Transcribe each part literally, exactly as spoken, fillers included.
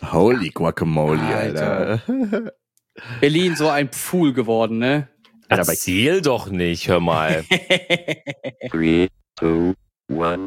Holy Guacamole, Alter. Alter. Berlin, so ein Pfuhl geworden, ne? Erzähl doch nicht, hör mal. Three, two, one.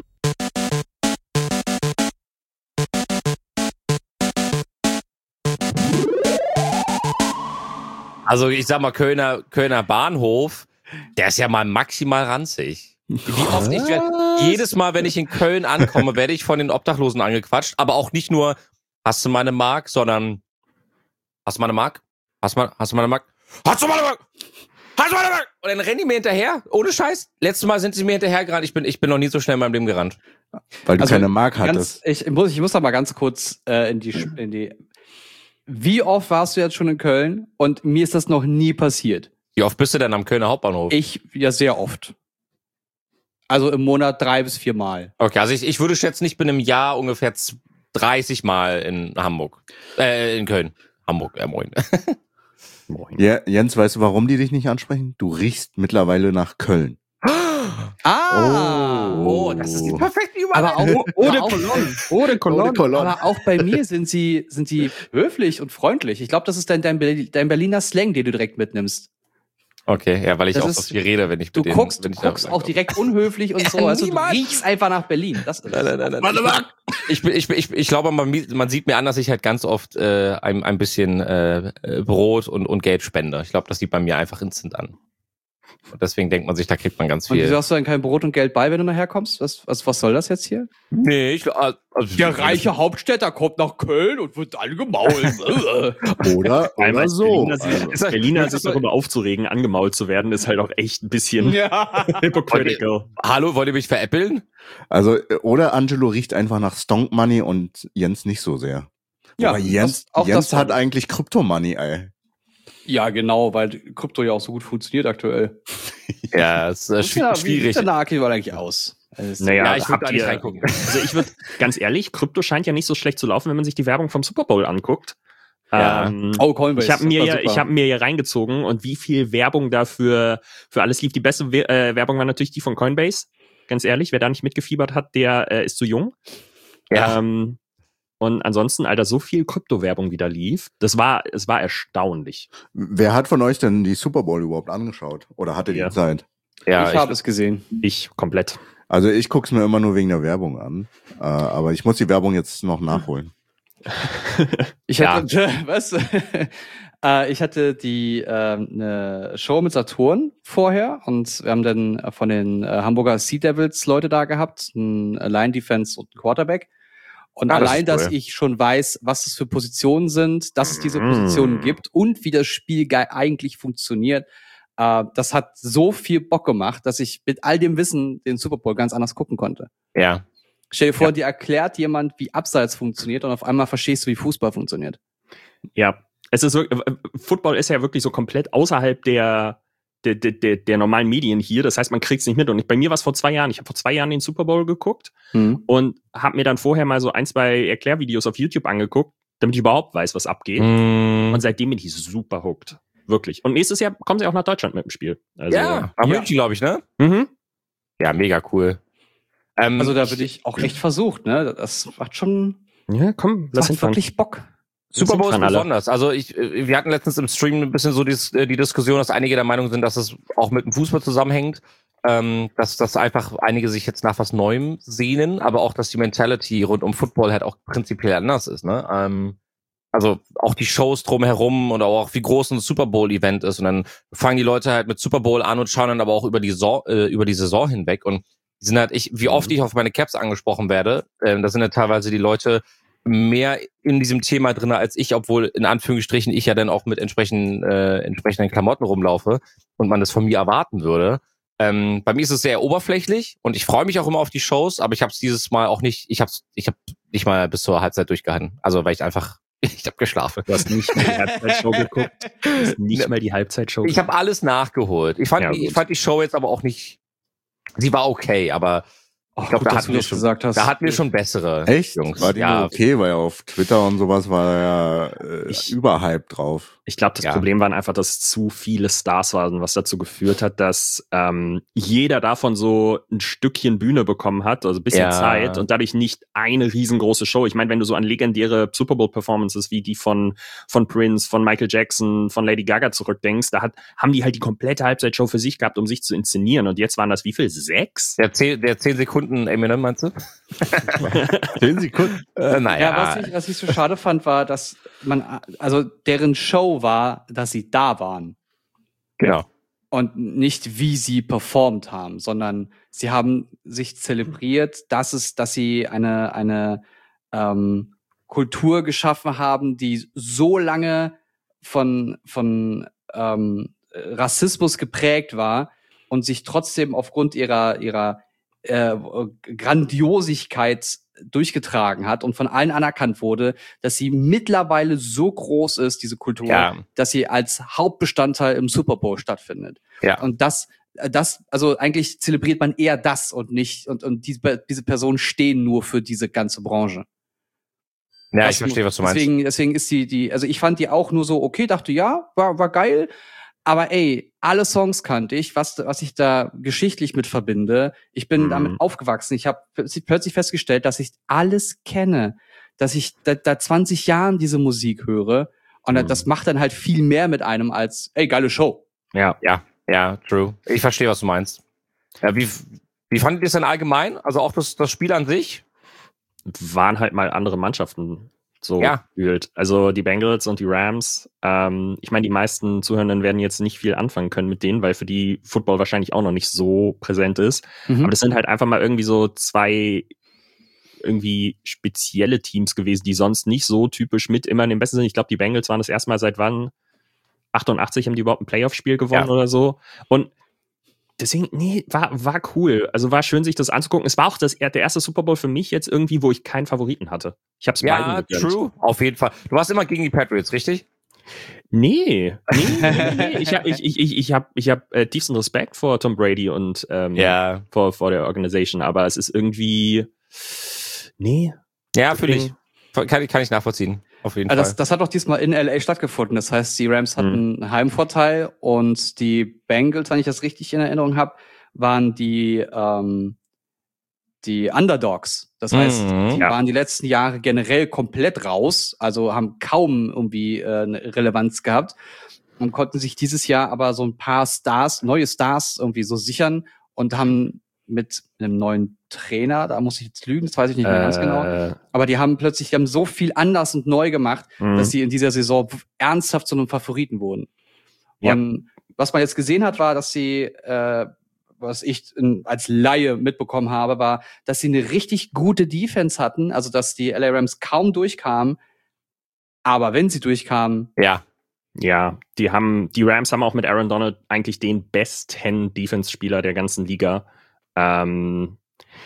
Also ich sag mal, Kölner, Kölner Bahnhof, der ist ja mal maximal ranzig. Wie oft ich werd, jedes Mal, wenn ich in Köln ankomme, werde ich von den Obdachlosen angequatscht, aber auch nicht nur, hast du meine Mark, sondern, hast du meine Mark? Hast du meine, hast du meine Mark? Hast du meine Mark? Hast du meine Mark? Und dann rennen die mir hinterher, ohne Scheiß. Letztes Mal sind sie mir hinterher gerannt, ich bin, ich bin noch nie so schnell in meinem Leben gerannt. Weil du Also, keine Mark Ganz, hattest. ich, muss, ich muss da mal ganz kurz äh, in die, in die. Wie oft warst du jetzt schon in Köln? Und mir ist das noch nie passiert. Wie oft bist du denn am Kölner Hauptbahnhof? Ich ja sehr oft. Also im Monat drei bis vier Mal. Okay, also ich, ich würde schätzen, ich bin im Jahr ungefähr dreißig Mal in Hamburg. Äh, in Köln. Hamburg, äh, moin. Moin. Ja, Jens, weißt du, warum die dich nicht ansprechen? Du riechst mittlerweile nach Köln. Ah! Oh, das ist die perfekte Überleitung. Aber auch ohne auch- Cologne. Ohne Ohne Cologne. Aber auch bei mir sind sie, sind sie höflich und freundlich. Ich glaube, das ist dein, dein, Berli- dein Berliner Slang, den du direkt mitnimmst. Okay, ja, weil ich Das auch ist- so viel rede, wenn ich Du mit denen, guckst, du wenn ich da guckst auch reinkomme. direkt unhöflich und so. Also du Niemals. riechst einfach nach Berlin. Das ist Nein, nein, nein, nein. Warte mal. Ich, bin, ich, bin, ich, ich glaube, man, man sieht mir an, dass ich halt ganz oft äh, ein, ein bisschen äh, Brot und, und Geld spende. Ich glaube, das sieht bei mir einfach instant an. Und deswegen denkt man sich, da kriegt man ganz Und viel. wieso hast du dann kein Brot und Geld bei, wenn du nachher kommst? Was, was, was soll das jetzt hier? Nee, ich, also, Hauptstädter kommt nach Köln und wird angemault. Oder, Einmal oder so. Berliner, Also, sich, Berliner sich darüber aufzuregen, angemault zu werden, ist halt auch echt ein bisschen ja. hypocritical. Hallo, wollt ihr mich veräppeln? also, oder Angelo riecht einfach nach Stonk Money und Jens nicht so sehr. Ja, Aber Jens, das- auch Jens das- hat eigentlich Krypto Money, ey. Ja, genau, weil Krypto ja auch so gut funktioniert aktuell. Ja, es ist äh, schwi- Ja, wie schwierig. sieht der Naki eigentlich aus? Also, Naja, Ja, ich würd habt da nicht ihr- reingucken. Also ich würde, ganz ehrlich, Krypto scheint ja nicht so schlecht zu laufen, wenn man sich die Werbung vom Super Bowl anguckt. Ja. Ähm, Oh, Coinbase. ich habe mir, das ja, war super. ich hab mir ja reingezogen und wie viel Werbung dafür für alles lief. Die beste We äh, Werbung war natürlich die von Coinbase. Ganz ehrlich, wer da nicht mitgefiebert hat, der äh, ist zu jung. Ja. Ähm, und ansonsten, Alter, so viel Kryptowerbung wieder lief, das war, es war erstaunlich. Wer hat von euch denn die Super Bowl überhaupt angeschaut? Oder hatte die Ja. Zeit? Ja, ich habe es gesehen. Ich komplett. Also ich guck's mir immer nur wegen der Werbung an. Äh, aber ich muss die Werbung jetzt noch nachholen. Ich Ja. hatte, was? äh, ich hatte die ähm, eine Show mit Saturn vorher und wir haben dann äh, von den äh, Hamburger Sea Devils Leute da gehabt, ein Line Defense und ein Quarterback. Und Ah, das allein, ist dass cool. ich schon weiß, was das für Positionen sind, dass es diese Mm. Positionen gibt und wie das Spiel ge- eigentlich funktioniert, äh, das hat so viel Bock gemacht, dass ich mit all dem Wissen den Super Bowl ganz anders gucken konnte. ja. Stell dir vor, Ja. dir erklärt jemand, wie Abseits funktioniert und auf einmal verstehst du, wie Fußball funktioniert. Ja, es ist wirklich, äh, Football ist ja wirklich so komplett außerhalb der, der, der, der, der normalen Medien hier. Das heißt, man kriegt es nicht mit. Und ich, bei mir war es vor zwei Jahren. Ich habe vor zwei Jahren den Super Bowl geguckt Mhm. und habe mir dann vorher mal so ein, zwei Erklärvideos auf YouTube angeguckt, damit ich überhaupt weiß, was abgeht. Mm. Und seitdem bin ich super hooked. Wirklich. Und nächstes Jahr kommen sie auch nach Deutschland mit dem Spiel. Also, Ja, am München, glaube ich, ne? Mhm. Ja, mega cool. Ähm, Also da bin ich auch echt versucht, ne? Das macht schon Ja, komm, das lass macht hinfahren. wirklich Bock. Super Bowl ist hinfahren alle. besonders. Also ich, äh, wir hatten letztens im Stream ein bisschen so die, die Diskussion, dass einige der Meinung sind, dass es auch mit dem Fußball zusammenhängt, ähm, dass, dass einfach einige sich jetzt nach was Neuem sehnen, aber auch, dass die Mentality rund um Football halt auch prinzipiell anders ist, ne? Ähm, also auch die Shows drumherum und auch wie groß ein Super Bowl-Event ist und dann fangen die Leute halt mit Super Bowl an und schauen dann aber auch über die Saison, äh, über die Saison hinweg und die sind halt, ich, wie oft ich auf meine Caps angesprochen werde, äh, da sind ja teilweise die Leute mehr in diesem Thema drin als ich, obwohl in Anführungsstrichen ich ja dann auch mit entsprechenden, äh, entsprechenden Klamotten rumlaufe und man das von mir erwarten würde. Ähm, bei mir ist es sehr oberflächlich und ich freue mich auch immer auf die Shows, aber ich habe es dieses Mal auch nicht, ich habe ich hab nicht mal bis zur Halbzeit durchgehalten. Also weil ich einfach, ich habe geschlafen. Du hast nicht mal die Halbzeitshow geguckt. Du hast nicht mal die Halbzeitshow Ich habe alles nachgeholt. Ich fand, Ja, die, ich gut. fand die Show jetzt aber auch nicht, sie war okay, aber Oh, Ich glaube, gut, da dass hatten du wir das schon, gesagt hast. da hatten wir schon bessere Echt? Jungs. War die ja, nur okay, weil auf Twitter und sowas war ja äh, Ich- überhype drauf. Ich glaube, das Ja. Problem waren einfach, dass es zu viele Stars waren, was dazu geführt hat, dass ähm, jeder davon so ein Stückchen Bühne bekommen hat, also ein bisschen Ja. Zeit und dadurch nicht eine riesengroße Show. Ich meine, wenn du so an legendäre Super Bowl Performances wie die von von Prince, von Michael Jackson, von Lady Gaga zurückdenkst, da hat, haben die halt die komplette Halbzeitshow für sich gehabt, um sich zu inszenieren. Und jetzt waren das wie viel? Sechs? Der zehn, der zehn Sekunden Eminem, meinst du? Zehn Sekunden. Äh, naja. Ja, was ich, was ich so schade fand, war, dass man, also deren Show war, dass sie da waren genau. und nicht wie sie performt haben, sondern sie haben sich zelebriert, dass es, dass sie eine eine ähm, Kultur geschaffen haben, die so lange von von ähm, Rassismus geprägt war und sich trotzdem aufgrund ihrer ihrer äh, Grandiosigkeit durchgetragen hat und von allen anerkannt wurde, dass sie mittlerweile so groß ist, diese Kultur, Ja. dass sie als Hauptbestandteil im Super Bowl stattfindet. Ja. Und das, das, also eigentlich zelebriert man eher das und nicht, und, und diese, diese Personen stehen nur für diese ganze Branche. Ja, Das ich verstehe, nur- was du meinst. Deswegen, deswegen ist die, die, also ich fand die auch nur so, okay, dachte, ja, war, war geil. Aber ey, alle Songs kannte ich, was, was ich da geschichtlich mit verbinde. Ich bin Mhm. damit aufgewachsen. Ich habe plötzlich festgestellt, dass ich alles kenne, dass ich da, da zwanzig Jahren diese Musik höre. Und Mhm. das macht dann halt viel mehr mit einem als, ey, geile Show. Ja. Ja, ja, true. Ich verstehe, was du meinst. Ja, wie, wie fandet ihr es denn allgemein? Also auch das, das Spiel an sich? Waren halt mal andere Mannschaften so Ja. gefühlt. Also die Bengals und die Rams. Ähm, ich meine, die meisten Zuhörenden werden jetzt nicht viel anfangen können mit denen, weil für die Football wahrscheinlich auch noch nicht so präsent ist. Mhm. Aber das sind halt einfach mal irgendwie so zwei irgendwie spezielle Teams gewesen, die sonst nicht so typisch mit immer in dem besten Sinn. Ich glaube, die Bengals waren das erste Mal seit wann? achtundachtzig haben die überhaupt ein Playoff-Spiel gewonnen Ja. oder so. Und deswegen, nee, war, war cool. Also war schön, sich das anzugucken. Es war auch das, der erste Super Bowl für mich jetzt irgendwie, wo ich keinen Favoriten hatte. Ich hab's Ja, beiden gegönnt. true. Auf jeden Fall. Du warst immer gegen die Patriots, richtig? Nee, nee, nee, nee. Ich habe ich, ich, ich, ich hab, ich hab, äh, tiefsten Respekt vor Tom Brady und ähm, Ja. vor, vor der Organisation, aber es ist irgendwie, nee. Ja, für Deswegen- dich. Kann, ich- kann ich nachvollziehen. Auf jeden Also das, Fall. das hat doch diesmal in L A stattgefunden. Das heißt, die Rams hatten einen Heimvorteil und die Bengals, wenn ich das richtig in Erinnerung habe, waren die ähm, die Underdogs. Das heißt, Mhm. die Ja. waren die letzten Jahre generell komplett raus, also haben kaum irgendwie äh, eine Relevanz gehabt und konnten sich dieses Jahr aber so ein paar Stars, neue Stars irgendwie so sichern und haben mit einem neuen Trainer, da muss ich jetzt lügen, das weiß ich nicht mehr ganz genau, Äh, aber die haben plötzlich, die haben so viel anders und neu gemacht, mh. dass sie in dieser Saison ernsthaft zu einem Favoriten wurden. Ja. Und was man jetzt gesehen hat, war, dass sie, äh, was ich in, als Laie mitbekommen habe, war, dass sie eine richtig gute Defense hatten, also dass die L A Rams kaum durchkamen, aber wenn sie durchkamen, Ja. Ja, die haben, die Rams haben auch mit Aaron Donald eigentlich den besten Defense-Spieler der ganzen Liga. Ähm,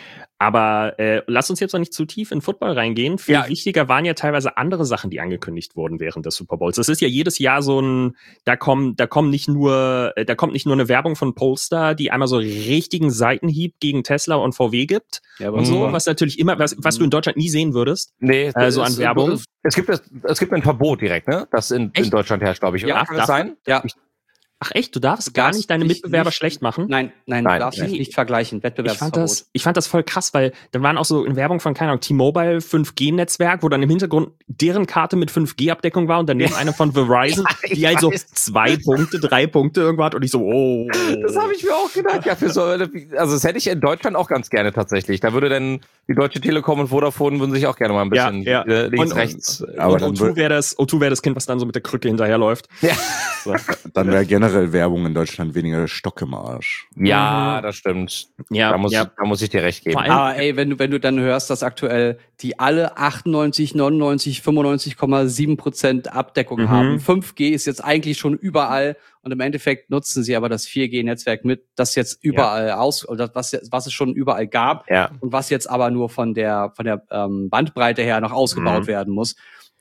aber äh, lass uns jetzt noch nicht zu tief in Football reingehen. Viel Ja. wichtiger waren ja teilweise andere Sachen, die angekündigt wurden während des Super Bowls. Das ist ja jedes Jahr so ein, da kommen, da kommen nicht nur, äh, da kommt nicht nur eine Werbung von Polestar, die einmal so richtigen Seitenhieb gegen Tesla und V W gibt ja, und so, Mhm. was natürlich immer, was, was du in Deutschland nie sehen würdest. Nee, Äh, so es- an Werbung. Es, es, gibt, es, es gibt ein Verbot direkt, ne? Das in, in Echt? Deutschland herrscht, glaube ich. Ja, Oder? Kann das darf- sein? ja, Ach echt, du darfst Du gar darfst nicht deine dich Mitbewerber nicht- schlecht machen? nein, nein, Nein, du darfst nein. dich nicht vergleichen, Ich fand, Wettbewerbsverbot. das, ich fand das voll krass, weil dann waren auch so in Werbung von, keine Ahnung, T-Mobile fünf G Netzwerk, wo dann im Hintergrund deren Karte mit fünf G Abdeckung war und daneben eine von Verizon, Ja, ich die halt so weiß. zwei Punkte, drei Punkte irgendwo hat und ich so, oh. Das habe ich mir auch gedacht. Ja, für so, also das hätte ich in Deutschland auch ganz gerne tatsächlich. Da würde dann die Deutsche Telekom und Vodafone würden sich auch gerne mal ein bisschen Ja, ja. äh, links, Und- rechts. Aber und dann O zwei wird- wäre das, O zwei wäre das Kind, was dann so mit der Krücke hinterherläuft. Ja. So. Dann wäre generell Werbung in Deutschland weniger Stock im Arsch. Ja, das stimmt. Ja, Da muss, ja. da muss ich dir recht geben. Vor allem- Aber ey, wenn du, wenn du dann hörst, dass aktuell die alle achtundneunzig, neunundneunzig, fünfundneunzig Komma sieben Prozent Abdeckung Mhm. haben. fünf G ist jetzt eigentlich schon überall und im Endeffekt nutzen sie aber das vier G Netzwerk mit, das jetzt überall aus, oder was, jetzt- was es schon überall gab Ja. und was jetzt aber nur von der, von der ähm, Bandbreite her noch ausgebaut Mhm. werden muss.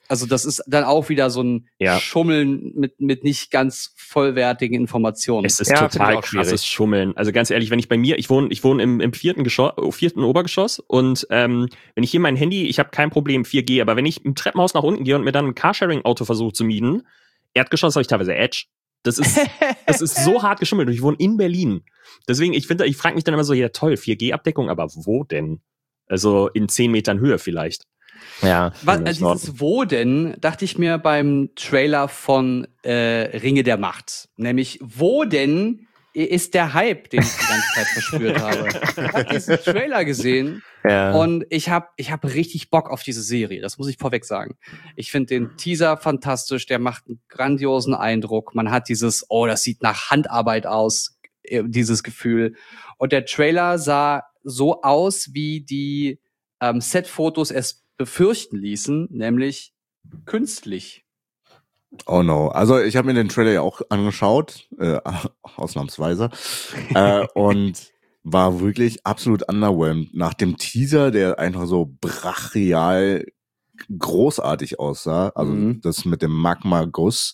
Also das ist dann auch wieder so ein Ja. Schummeln mit mit nicht ganz vollwertigen Informationen. Es ist Ja, finde ich total auch schwierig. krasses Schummeln. Also ganz ehrlich, wenn ich bei mir, ich wohne, ich wohne im, im vierten Geschoss, vierten Obergeschoss und ähm, wenn ich hier mein Handy, ich habe kein Problem vier G, aber wenn ich im Treppenhaus nach unten gehe und mir dann ein Carsharing-Auto versuche zu mieten, Erdgeschoss habe ich teilweise Edge. Das ist, das ist so hart geschummelt und ich wohne in Berlin. Deswegen, ich finde, ich frage mich dann immer so, ja toll, vier G-Abdeckung, aber wo denn? Also in zehn Metern Höhe vielleicht. Ja. Was, Ja, äh, ist in Ordnung. dieses Wo denn, dachte ich mir beim Trailer von äh, Ringe der Macht. Nämlich, wo denn ist der Hype, den ich die ganze Zeit verspürt habe? Ich habe diesen Trailer gesehen Ja. und ich habe ich hab richtig Bock auf diese Serie. Das muss ich vorweg sagen. Ich finde den Teaser fantastisch, der macht einen grandiosen Eindruck. Man hat dieses, oh, das sieht nach Handarbeit aus, äh, dieses Gefühl. Und der Trailer sah so aus, wie die ähm, Set-Fotos es befürchten ließen, nämlich künstlich. Oh no. Also ich habe mir den Trailer ja auch angeschaut, äh, ausnahmsweise, äh, und war wirklich absolut underwhelmed. Nach dem Teaser, der einfach so brachial großartig aussah, also Mhm. das mit dem Magma-Guss.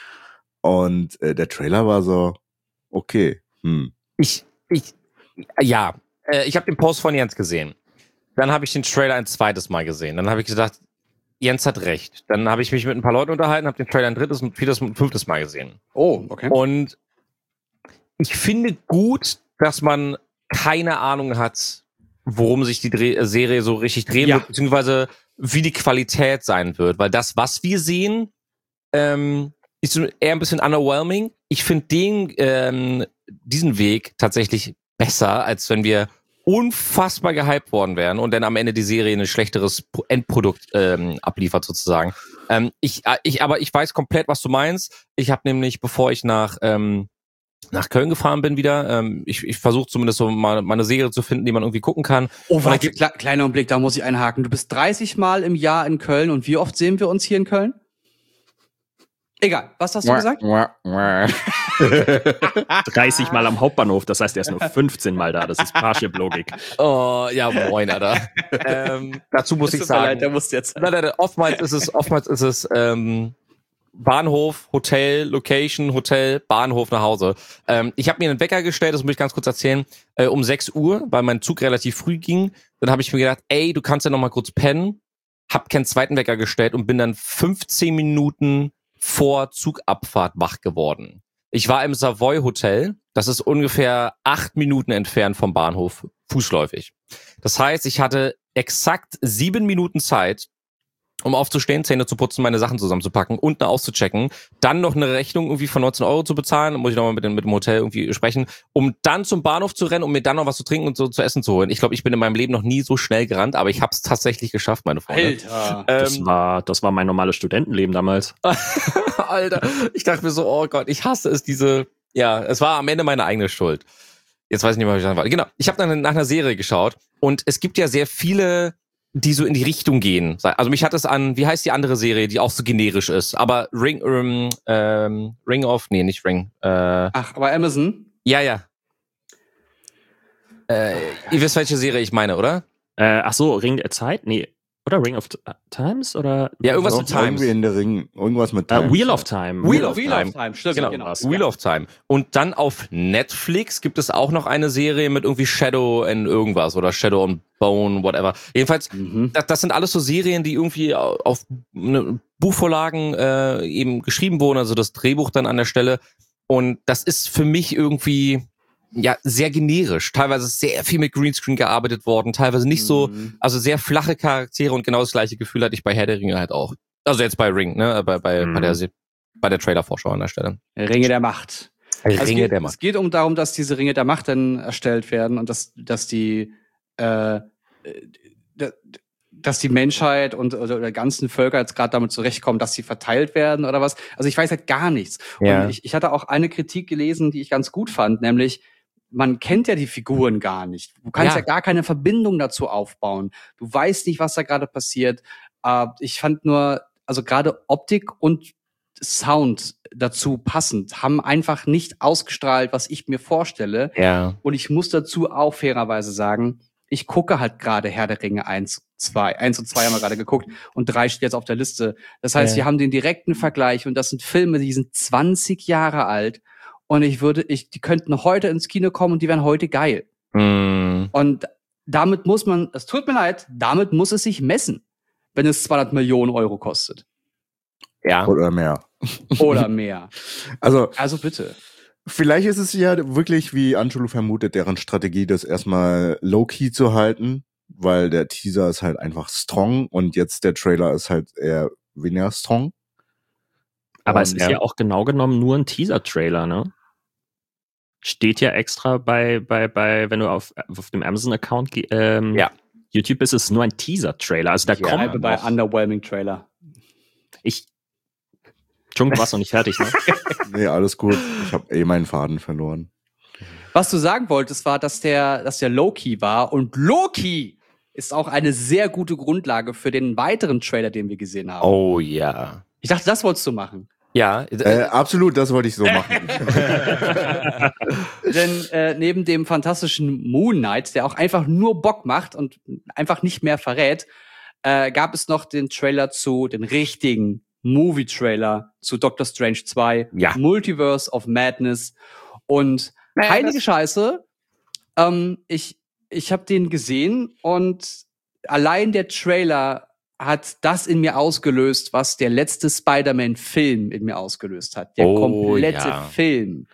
Und äh, der Trailer war so, okay, hm. Ich, ich, ja, äh, ich habe den Post von Jens gesehen. Dann habe ich den Trailer ein zweites Mal gesehen. Dann habe ich gedacht, Jens hat recht. Dann habe ich mich mit ein paar Leuten unterhalten, habe den Trailer ein drittes, und viertes und fünftes Mal gesehen. Oh, okay. Und ich finde gut, dass man keine Ahnung hat, worum sich die Dreh- Serie so richtig drehen Ja. wird, beziehungsweise wie die Qualität sein wird. Weil das, was wir sehen, ähm, ist so eher ein bisschen underwhelming. Ich finde den, ähm, diesen Weg tatsächlich besser, als wenn wir unfassbar gehypt worden wären und dann am Ende die Serie ein schlechteres Pro- Endprodukt ähm, abliefert sozusagen. Ähm, ich, äh, ich, aber ich weiß komplett, was du meinst. Ich habe nämlich, bevor ich nach ähm, nach Köln gefahren bin wieder, ähm, ich, ich versuche zumindest so mal, mal eine Serie zu finden, die man irgendwie gucken kann. Oh, Und dann warte, gibt- kle kleiner Blick, da muss ich einhaken. Du bist dreißig Mal im Jahr in Köln und wie oft sehen wir uns hier in Köln? Egal, was hast du gesagt? dreißig Mal am Hauptbahnhof, das heißt, er ist nur fünfzehn Mal da. Das ist Parship-Logik. Oh, ja, moin, Alter. ähm, dazu muss Es ich tut mir leid, sagen, der muss jetzt. nein, nein, nein, oftmals ist es, oftmals ist es ähm, Bahnhof, Hotel, Location, Hotel, Bahnhof nach Hause. Ähm, ich habe mir einen Wecker gestellt, das muss ich ganz kurz erzählen, äh, um sechs Uhr, weil mein Zug relativ früh ging. Dann habe ich mir gedacht, ey, du kannst ja noch mal kurz pennen. Hab keinen zweiten Wecker gestellt und bin dann fünfzehn Minuten vor Zugabfahrt wach geworden. Ich war im Savoy Hotel, das ist ungefähr acht Minuten entfernt vom Bahnhof, fußläufig. Das heißt, ich hatte exakt sieben Minuten Zeit, um aufzustehen, Zähne zu putzen, meine Sachen zusammenzupacken, unten auszuchecken, dann noch eine Rechnung irgendwie von neunzehn Euro zu bezahlen, muss ich nochmal mit dem, mit dem Hotel irgendwie sprechen, um dann zum Bahnhof zu rennen, um mir dann noch was zu trinken und so zu essen zu holen. Ich glaube, ich bin in meinem Leben noch nie so schnell gerannt, aber ich habe es tatsächlich geschafft, meine Freunde. Alter. Das Ähm, war, das war mein normales Studentenleben damals. Alter, ich dachte mir so, oh Gott, ich hasse es, diese, ja, es war am Ende meine eigene Schuld. Jetzt weiß ich nicht mehr, was ich sagen wollte. Genau, ich habe dann nach einer Serie geschaut und es gibt ja sehr viele, die so in die Richtung gehen. Also mich hat es an, wie heißt die andere Serie, die auch so generisch ist, aber Ring, ähm, ähm, Ring of, nee, nicht Ring, äh, Ach, aber Amazon? ja, ja. Äh, ihr wisst, welche Serie ich meine, oder? Äh, ach so, Ring der Zeit? Nee. Oder Ring of T- Times? Oder? Ja, irgendwas mit Times. Irgendwie in der Ring, irgendwas mit Äh, Times. Wheel of Time. Wheel of Wheel Time. of Time, stimmt, Genau, genau. Wheel of Time. Und dann auf Netflix gibt es auch noch eine Serie mit irgendwie Shadow and irgendwas oder Shadow and Bone, whatever. Jedenfalls, Mhm. das, das sind alles so Serien, die irgendwie auf ne, Buchvorlagen äh, eben geschrieben wurden, also das Drehbuch dann an der Stelle. Und das ist für mich irgendwie ja sehr generisch. Teilweise ist sehr viel mit Greenscreen gearbeitet worden, teilweise nicht so, Mhm. also sehr flache Charaktere und genau das gleiche Gefühl hatte ich bei Herr der Ringe halt auch. Also jetzt bei Ring, ne, bei bei, Mhm. bei der Se- bei der Trailer-Vorschau an der Stelle. Ringe der Macht. Also es Ringe geht, der Es Macht. geht um darum, dass diese Ringe der Macht dann erstellt werden und dass, dass die, äh, d- dass die Menschheit und oder der ganzen Völker jetzt gerade damit zurechtkommen, dass sie verteilt werden oder was. Also ich weiß halt gar nichts. Ja. Und ich, ich hatte auch eine Kritik gelesen, die ich ganz gut fand, nämlich man kennt ja die Figuren gar nicht. Du kannst Ja. ja, gar keine Verbindung dazu aufbauen. Du weißt nicht, was da gerade passiert. Äh, ich fand nur, also gerade Optik und Sound dazu passend, haben einfach nicht ausgestrahlt, was ich mir vorstelle. Ja. Und ich muss dazu auch fairerweise sagen, ich gucke halt gerade Herr der Ringe eins, zwei. eins und zwei haben wir gerade geguckt und drei steht jetzt auf der Liste. Das heißt, Ja. wir haben den direkten Vergleich und das sind Filme, die sind zwanzig Jahre alt und ich würde, ich, die könnten heute ins Kino kommen und die wären heute geil. Mm. Und damit muss man, es tut mir leid, damit muss es sich messen, wenn es zweihundert Millionen Euro kostet. Ja. Oder mehr. Oder mehr. Also, Also bitte. vielleicht ist es ja wirklich, wie Angelo vermutet, deren Strategie, das erstmal low-key zu halten, weil der Teaser ist halt einfach strong und jetzt der Trailer ist halt eher weniger strong. Aber Und, es ist ja. ja auch genau genommen nur ein Teaser-Trailer, ne? Steht ja extra bei, bei, bei, wenn du auf, auf dem Amazon-Account ge- ähm, Ja. YouTube bist, ist es nur ein Teaser-Trailer. Also da Ja. Bleibe kommt bei noch. underwhelming Trailer. Ich. Entschuldigung, du warst noch nicht fertig, ne? Nee, alles gut. Ich habe eh meinen Faden verloren. Was du sagen wolltest, war, dass der, dass der Loki war und Loki ist auch eine sehr gute Grundlage für den weiteren Trailer, den wir gesehen haben. Oh ja. Ich dachte, das wolltest du machen. Ja. Äh, absolut, das wollte ich so machen. Denn äh, neben dem fantastischen Moon Knight, der auch einfach nur Bock macht und einfach nicht mehr verrät, äh, gab es noch den Trailer zu, den richtigen Movie-Trailer zu Doctor Strange zwei, Ja. Multiverse of Madness. Und Naja, heilige das- Scheiße, ähm, ich, ich habe den gesehen und allein der Trailer hat das in mir ausgelöst, was der letzte Spider-Man-Film in mir ausgelöst hat. Der Oh, komplette ja. Film.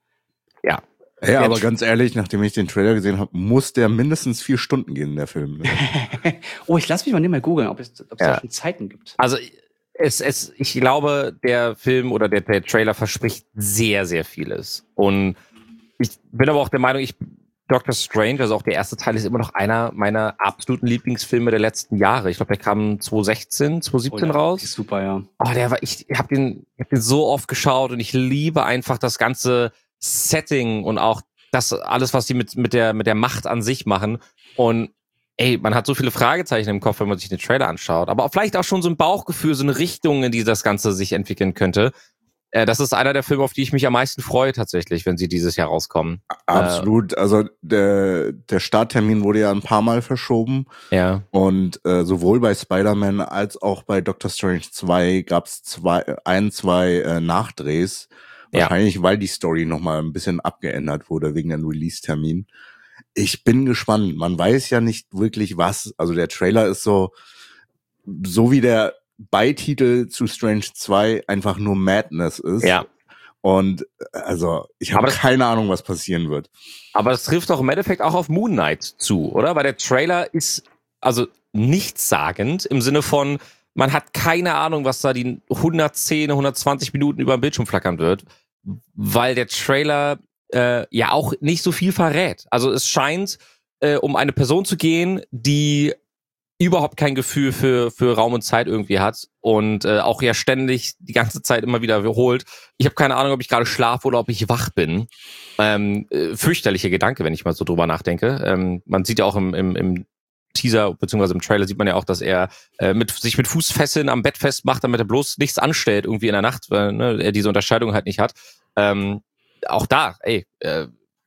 Ja. Ja, Der aber Tr- ganz ehrlich, nachdem ich den Trailer gesehen habe, muss der mindestens vier Stunden gehen, der Film. Ne? Oh, ich lass mich mal nicht mehr googeln, ob es, ob es Ja. da schon Zeiten gibt. Also es, es, ich glaube, der Film oder der, der Trailer verspricht sehr, sehr vieles. Und ich bin aber auch der Meinung, ich Doctor Strange, also auch der erste Teil, ist immer noch einer meiner absoluten Lieblingsfilme der letzten Jahre. Ich glaube, der kam zwanzig sechzehn, zwanzig siebzehn Oh ja, raus. ist super, ja. Oh, der war, ich, ich habe den, ich hab den so oft geschaut und ich liebe einfach das ganze Setting und auch das alles, was die mit mit der mit der Macht an sich machen. Und ey, man hat so viele Fragezeichen im Kopf, wenn man sich den Trailer anschaut, aber auch vielleicht auch schon so ein Bauchgefühl, so eine Richtung, in die das Ganze sich entwickeln könnte. Äh, das ist einer der Filme, auf die ich mich am meisten freue tatsächlich, wenn sie dieses Jahr rauskommen. Absolut. Also der, der Starttermin wurde ja ein paar Mal verschoben. Ja. Und äh, sowohl bei Spider-Man als auch bei Doctor Strange zwei gab es zwei, ein, zwei äh, Nachdrehs. Ja. Wahrscheinlich, weil die Story nochmal ein bisschen abgeändert wurde wegen dem Release-Termin. Ich bin gespannt. Man weiß ja nicht wirklich was. Also der Trailer ist so, so wie der Beititel zu Strange zwei einfach nur Madness ist. Ja. Und äh, also ich habe Aber das- keine Ahnung, was passieren wird. Aber das trifft doch im Endeffekt auch auf Moon Knight zu, oder? Weil der Trailer ist also nichtssagend im Sinne von, man hat keine Ahnung, was da die hundertzehn, hundertzwanzig Minuten über den Bildschirm flackern wird, weil der Trailer äh, ja auch nicht so viel verrät. Also es scheint äh, um eine Person zu gehen, die überhaupt kein Gefühl für für Raum und Zeit irgendwie hat und äh, auch ja ständig die ganze Zeit immer wieder wiederholt. Ich habe keine Ahnung, ob ich gerade schlafe oder ob ich wach bin. Ähm, äh, fürchterlicher Gedanke, wenn ich mal so drüber nachdenke. Ähm, man sieht ja auch im, im, im Teaser beziehungsweise im Trailer sieht man ja auch, dass er äh, mit sich mit Fußfesseln am Bett festmacht, damit er bloß nichts anstellt irgendwie in der Nacht, weil ne, er diese Unterscheidung halt nicht hat. Ähm, auch da, ey, äh,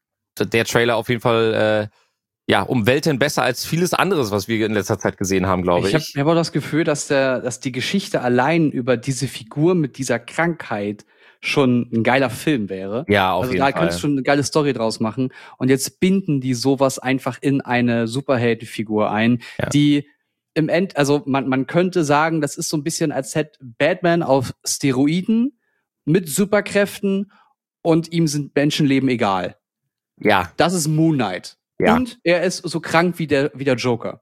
der Trailer auf jeden Fall äh, ja um Welten besser als vieles anderes, was wir in letzter Zeit gesehen haben, glaube ich. Ich habe ich hab auch das Gefühl, dass der, dass die Geschichte allein über diese Figur mit dieser Krankheit schon ein geiler Film wäre. ja, auf Also jeden da Fall. könntest du schon eine geile Story draus machen. Und jetzt binden die sowas einfach in eine Superheldenfigur ein, Ja. die im End, also man, man könnte sagen, das ist so ein bisschen, als hätte Batman auf Steroiden mit Superkräften und ihm sind Menschenleben egal. Ja, Das ist Moon Knight. Ja. Und er ist so krank wie der, wie der Joker.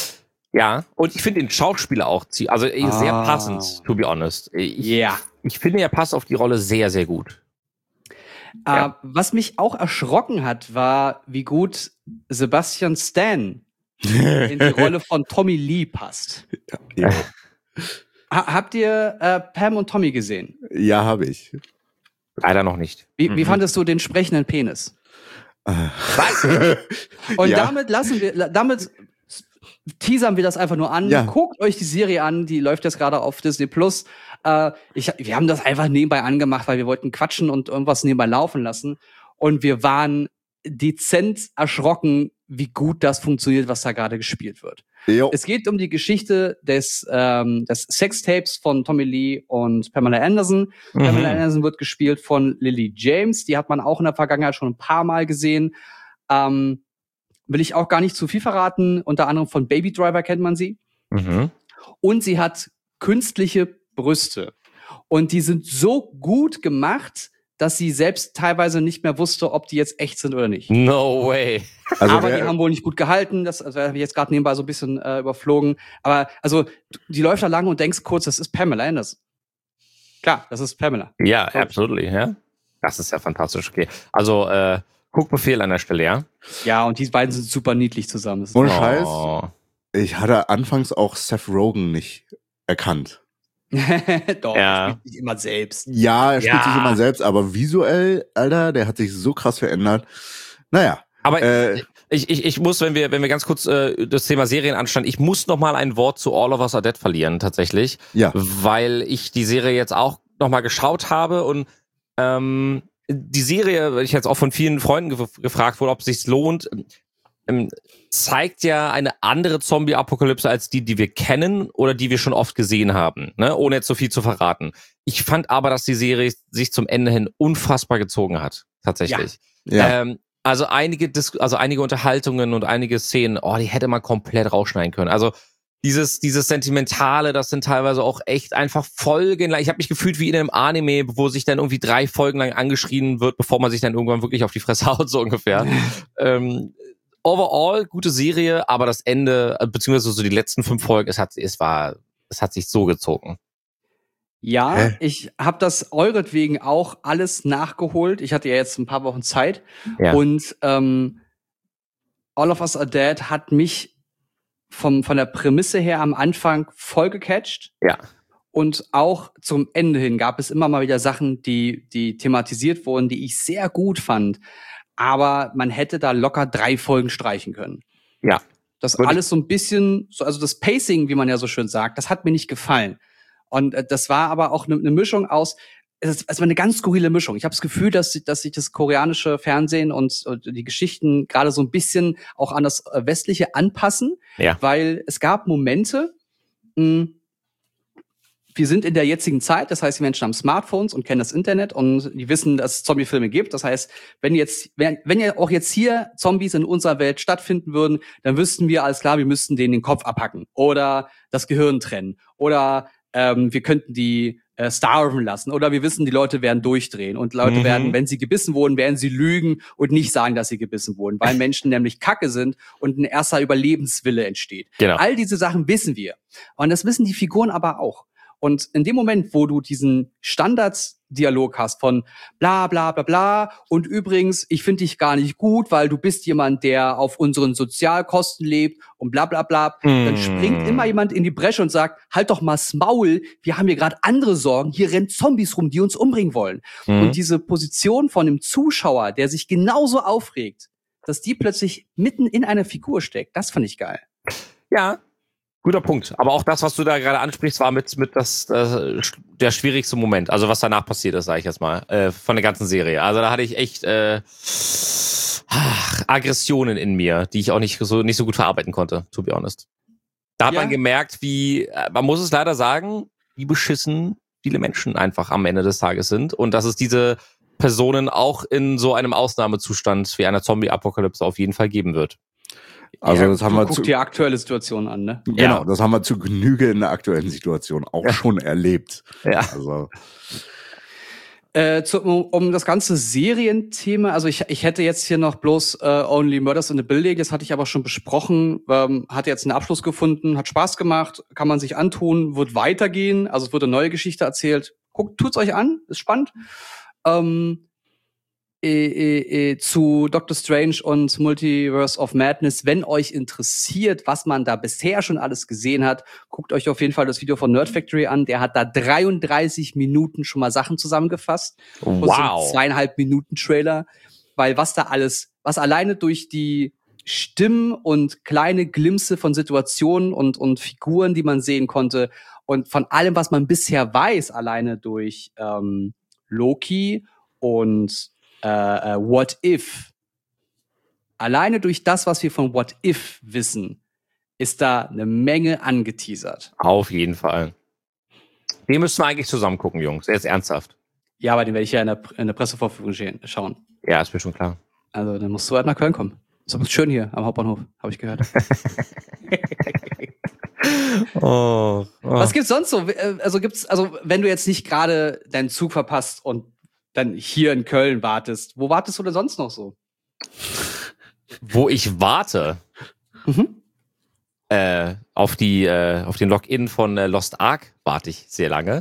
ja. Und ich finde den Schauspieler auch, zie- also eh, sehr Ah. passend, to be honest. Ich, Ja. ich finde, er passt auf die Rolle sehr, sehr gut. Ja. Äh, was mich auch erschrocken hat, war, wie gut Sebastian Stan in die Rolle von Tommy Lee passt. Ja, Ha habt ihr äh, Pam und Tommy gesehen? ja habe ich. Leider noch nicht. Wie, wie Mhm. fandest du den sprechenden Penis? Was? Und Ja. damit lassen wir, la- damit teasern wir das einfach nur an. Ja. Guckt euch die Serie an, die läuft jetzt gerade auf Disney Plus. Äh, ich, wir haben das einfach nebenbei angemacht, weil wir wollten quatschen und irgendwas nebenbei laufen lassen. Und wir waren dezent erschrocken, wie gut das funktioniert, was da gerade gespielt wird. Jo. Es geht um die Geschichte des, ähm, des Sextapes von Tommy Lee und Pamela Anderson. Mhm. Pamela Anderson wird gespielt von Lily James. Die hat man auch in der Vergangenheit schon ein paar Mal gesehen. Ähm, will ich auch gar nicht zu viel verraten. Unter anderem von Baby Driver kennt man sie. Mhm. Und sie hat künstliche Brüste. Und die sind so gut gemacht, dass sie selbst teilweise nicht mehr wusste, ob die jetzt echt sind oder nicht. No way. Also aber wer- die haben wohl nicht gut gehalten. Das also, habe ich jetzt gerade nebenbei so ein bisschen äh, überflogen. Aber also, die läuft da lang und denkst kurz, das ist Pamela Anderson. Klar, das ist Pamela. Ja, absolutely, ja. Das ist ja fantastisch, okay. Also, äh, Guckbefehl an der Stelle, ja? Ja, und die beiden sind super niedlich zusammen. Das ist Ohne Oh. Scheiß, ich hatte anfangs auch Seth Rogen nicht erkannt. Doch, Ja. er spielt sich immer selbst. Ja, er spielt Ja. sich immer selbst, aber visuell, Alter, der hat sich so krass verändert. Naja, Aber äh, ich, ich, ich muss, wenn wir, wenn wir ganz kurz äh, das Thema Serien anstanden, ich muss noch mal ein Wort zu All of Us Are Dead verlieren, tatsächlich. ja. Weil ich die Serie jetzt auch noch mal geschaut habe und ähm, die Serie, weil ich jetzt auch von vielen Freunden gef- gefragt wurde, ob es sich lohnt, ähm, zeigt ja eine andere Zombie-Apokalypse als die, die wir kennen oder die wir schon oft gesehen haben, ne? Ohne jetzt so viel zu verraten. Ich fand aber, dass die Serie sich zum Ende hin unfassbar gezogen hat, tatsächlich. Ja. Ähm, also einige Dis- also einige Unterhaltungen und einige Szenen, oh, die hätte man komplett rausschneiden können. Also dieses dieses Sentimentale, das sind teilweise auch echt einfach Folgen. Ich habe mich gefühlt wie in einem Anime, wo sich dann irgendwie drei Folgen lang angeschrien wird, bevor man sich dann irgendwann wirklich auf die Fresse haut, so ungefähr. ähm, overall gute Serie, aber das Ende, äh, beziehungsweise so die letzten fünf Folgen, es hat es war es hat sich so gezogen. Ja, Hä? ich habe das euretwegen auch alles nachgeholt. Ich hatte ja jetzt ein paar Wochen Zeit. Ja. Und ähm, All of Us Are Dead hat mich vom, von der Prämisse her am Anfang voll gecatcht. Ja. Und auch zum Ende hin gab es immer mal wieder Sachen, die, die thematisiert wurden, die ich sehr gut fand. Aber man hätte da locker drei Folgen streichen können. Ja. Das Würde ich- alles so ein bisschen, so, also das Pacing, wie man ja so schön sagt, das hat mir nicht gefallen. Und äh, das war aber auch eine ne Mischung aus, es, ist, es war eine ganz skurrile Mischung. Ich habe das Gefühl, dass, dass sich das koreanische Fernsehen und, und die Geschichten gerade so ein bisschen auch an das äh, Westliche anpassen. Ja. Weil es gab Momente, mh, wir sind in der jetzigen Zeit, das heißt, die Menschen haben Smartphones und kennen das Internet und die wissen, dass es Zombiefilme gibt. Das heißt, wenn jetzt, wenn, wenn ja auch jetzt hier Zombies in unserer Welt stattfinden würden, dann wüssten wir alles klar, wir müssten denen den Kopf abhacken oder das Gehirn trennen oder ähm, wir könnten die äh, starven lassen oder wir wissen, die Leute werden durchdrehen und Leute Mhm. werden, wenn sie gebissen wurden, werden sie lügen und nicht sagen, dass sie gebissen wurden, weil Menschen nämlich Kacke sind und ein erster Überlebenswille entsteht. Genau. All diese Sachen wissen wir. Und das wissen die Figuren aber auch. Und in dem Moment, wo du diesen Standarddialog hast von bla bla bla bla und übrigens, ich finde dich gar nicht gut, weil du bist jemand, der auf unseren Sozialkosten lebt und bla bla bla, dann Mm. springt immer jemand in die Bresche und sagt, halt doch mal's Maul, wir haben hier gerade andere Sorgen, hier rennen Zombies rum, die uns umbringen wollen. Mhm. Und diese Position von dem Zuschauer, der sich genauso aufregt, dass die plötzlich mitten in einer Figur steckt, das fand ich geil. Ja, guter Punkt. Aber auch das, was du da gerade ansprichst, war mit mit das äh, der schwierigste Moment. Also was danach passiert ist, sage ich jetzt mal, äh, von der ganzen Serie. Also da hatte ich echt äh, ach, Aggressionen in mir, die ich auch nicht so nicht so gut verarbeiten konnte, to be honest. Da hat Ja. man gemerkt, wie äh, man muss es leider sagen, wie beschissen viele Menschen einfach am Ende des Tages sind und dass es diese Personen auch in so einem Ausnahmezustand wie einer Zombie-Apokalypse auf jeden Fall geben wird. Also Ja, das haben du wir guck zu, dir aktuelle Situation an, ne? genau, Ja. das haben wir zu Genüge in der aktuellen Situation auch Ja. schon erlebt. Ja. Also Äh, zu, um, um das ganze Serienthema, also ich, ich hätte jetzt hier noch bloß äh, Only Murders in the Building, das hatte ich aber schon besprochen, ähm, hat jetzt einen Abschluss gefunden, hat Spaß gemacht, kann man sich antun, wird weitergehen, also es wird eine neue Geschichte erzählt. Guckt, tut's euch an, ist spannend. Ähm, äh, äh, äh, zu Doctor Strange und Multiverse of Madness, wenn euch interessiert, was man da bisher schon alles gesehen hat, guckt euch auf jeden Fall das Video von Nerd Factory an. Der hat da dreiunddreißig Minuten schon mal Sachen zusammengefasst. Und so ein Wow. zweieinhalb Minuten Trailer, weil was da alles, was alleine durch die Stimmen und kleine Glimpse von Situationen und, und Figuren, die man sehen konnte und von allem, was man bisher weiß, alleine durch ähm, Loki und äh, äh, What If, alleine durch das, was wir von What If wissen, ist da eine Menge angeteasert. Auf jeden Fall. Den müssen wir eigentlich zusammen gucken, Jungs. Jetzt ernsthaft. Ja, aber den werde ich ja in der, in der Pressevorführung stehen- schauen. Ja, ist mir schon klar. Also, dann musst du halt nach Köln kommen. Ist aber schön hier am Hauptbahnhof, habe ich gehört. Oh, oh. Was gibt's sonst so? Also gibt's, also wenn du jetzt nicht gerade deinen Zug verpasst und dann hier in Köln wartest, wo wartest du denn sonst noch so? Wo ich warte Mhm. äh, auf die äh, auf den Login von äh, Lost Ark warte ich sehr lange,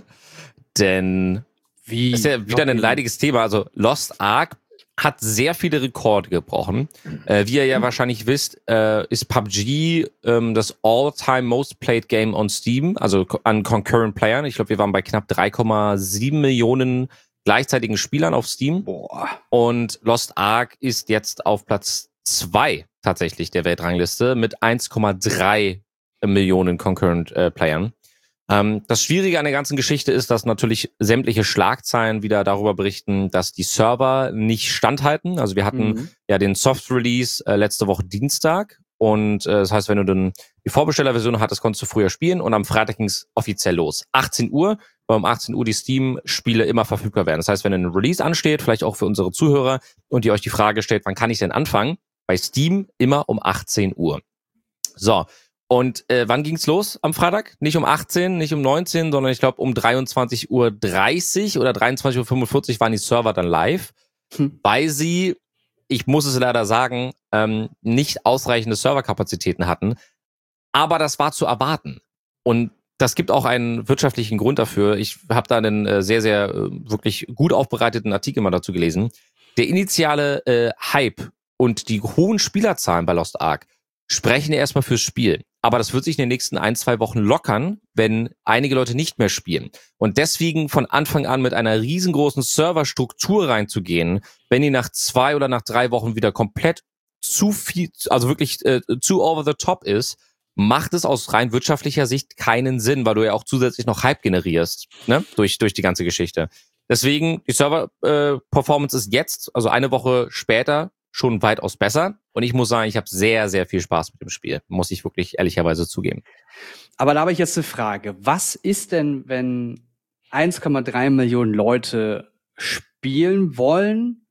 denn Wie? das ist ja wieder ein Login? leidiges Thema. Also Lost Ark hat sehr viele Rekorde gebrochen. Äh, wie ihr ja wahrscheinlich wisst, äh, ist P U B G ähm, das all-time most played Game on Steam, also ko- an concurrent Playern. Ich glaube, wir waren bei knapp drei Komma sieben Millionen gleichzeitigen Spielern auf Steam. Boah. Und Lost Ark ist jetzt auf Platz zwei tatsächlich der Weltrangliste mit eins Komma drei Millionen concurrent äh, Playern. Ähm, das Schwierige an der ganzen Geschichte ist, dass natürlich sämtliche Schlagzeilen wieder darüber berichten, dass die Server nicht standhalten. Also wir hatten Mhm. ja den Soft-Release äh, letzte Woche Dienstag und äh, das heißt, wenn du dann die Vorbestellerversion hattest, konntest du früher spielen und am Freitag ging es offiziell los. achtzehn Uhr, weil um achtzehn Uhr die Steam-Spiele immer verfügbar werden. Das heißt, wenn ein Release ansteht, vielleicht auch für unsere Zuhörer und ihr euch die Frage stellt, wann kann ich denn anfangen? Bei Steam immer um achtzehn Uhr. So, und äh, wann ging's los am Freitag? Nicht um achtzehn, nicht um neunzehn, sondern ich glaube um dreiundzwanzig Uhr dreißig oder dreiundzwanzig Uhr fünfundvierzig waren die Server dann live, Hm. weil sie, ich muss es leider sagen, ähm, nicht ausreichende Serverkapazitäten hatten. Aber das war zu erwarten. Und das gibt auch einen wirtschaftlichen Grund dafür. Ich habe da einen äh, sehr, sehr äh, wirklich gut aufbereiteten Artikel mal dazu gelesen. Der initiale äh, Hype und die hohen Spielerzahlen bei Lost Ark sprechen ja erstmal fürs Spiel. Aber das wird sich in den nächsten ein, zwei Wochen lockern, wenn einige Leute nicht mehr spielen. Und deswegen von Anfang an mit einer riesengroßen Serverstruktur reinzugehen, wenn die nach zwei oder nach drei Wochen wieder komplett zu viel, also wirklich äh, zu over the top ist, macht es aus rein wirtschaftlicher Sicht keinen Sinn, weil du ja auch zusätzlich noch Hype generierst, ne, durch durch die ganze Geschichte. Deswegen, die Server-Performance äh, ist jetzt, also eine Woche später, schon weitaus besser. Und ich muss sagen, ich habe sehr, sehr viel Spaß mit dem Spiel. Muss ich wirklich ehrlicherweise zugeben. Aber da habe ich jetzt eine Frage. Was ist denn, wenn eins Komma drei Millionen Leute spielen wollen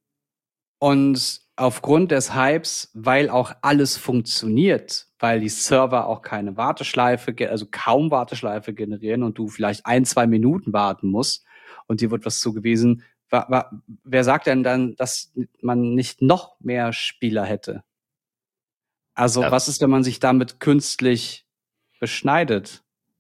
und aufgrund des Hypes, weil auch alles funktioniert, weil die Server auch keine Warteschleife, ge- also kaum Warteschleife generieren und du vielleicht ein, zwei Minuten warten musst und dir wird was zugewiesen. Wa- wa- wer sagt denn dann, dass man nicht noch mehr Spieler hätte? Also Ja. was ist, wenn man sich damit künstlich beschneidet?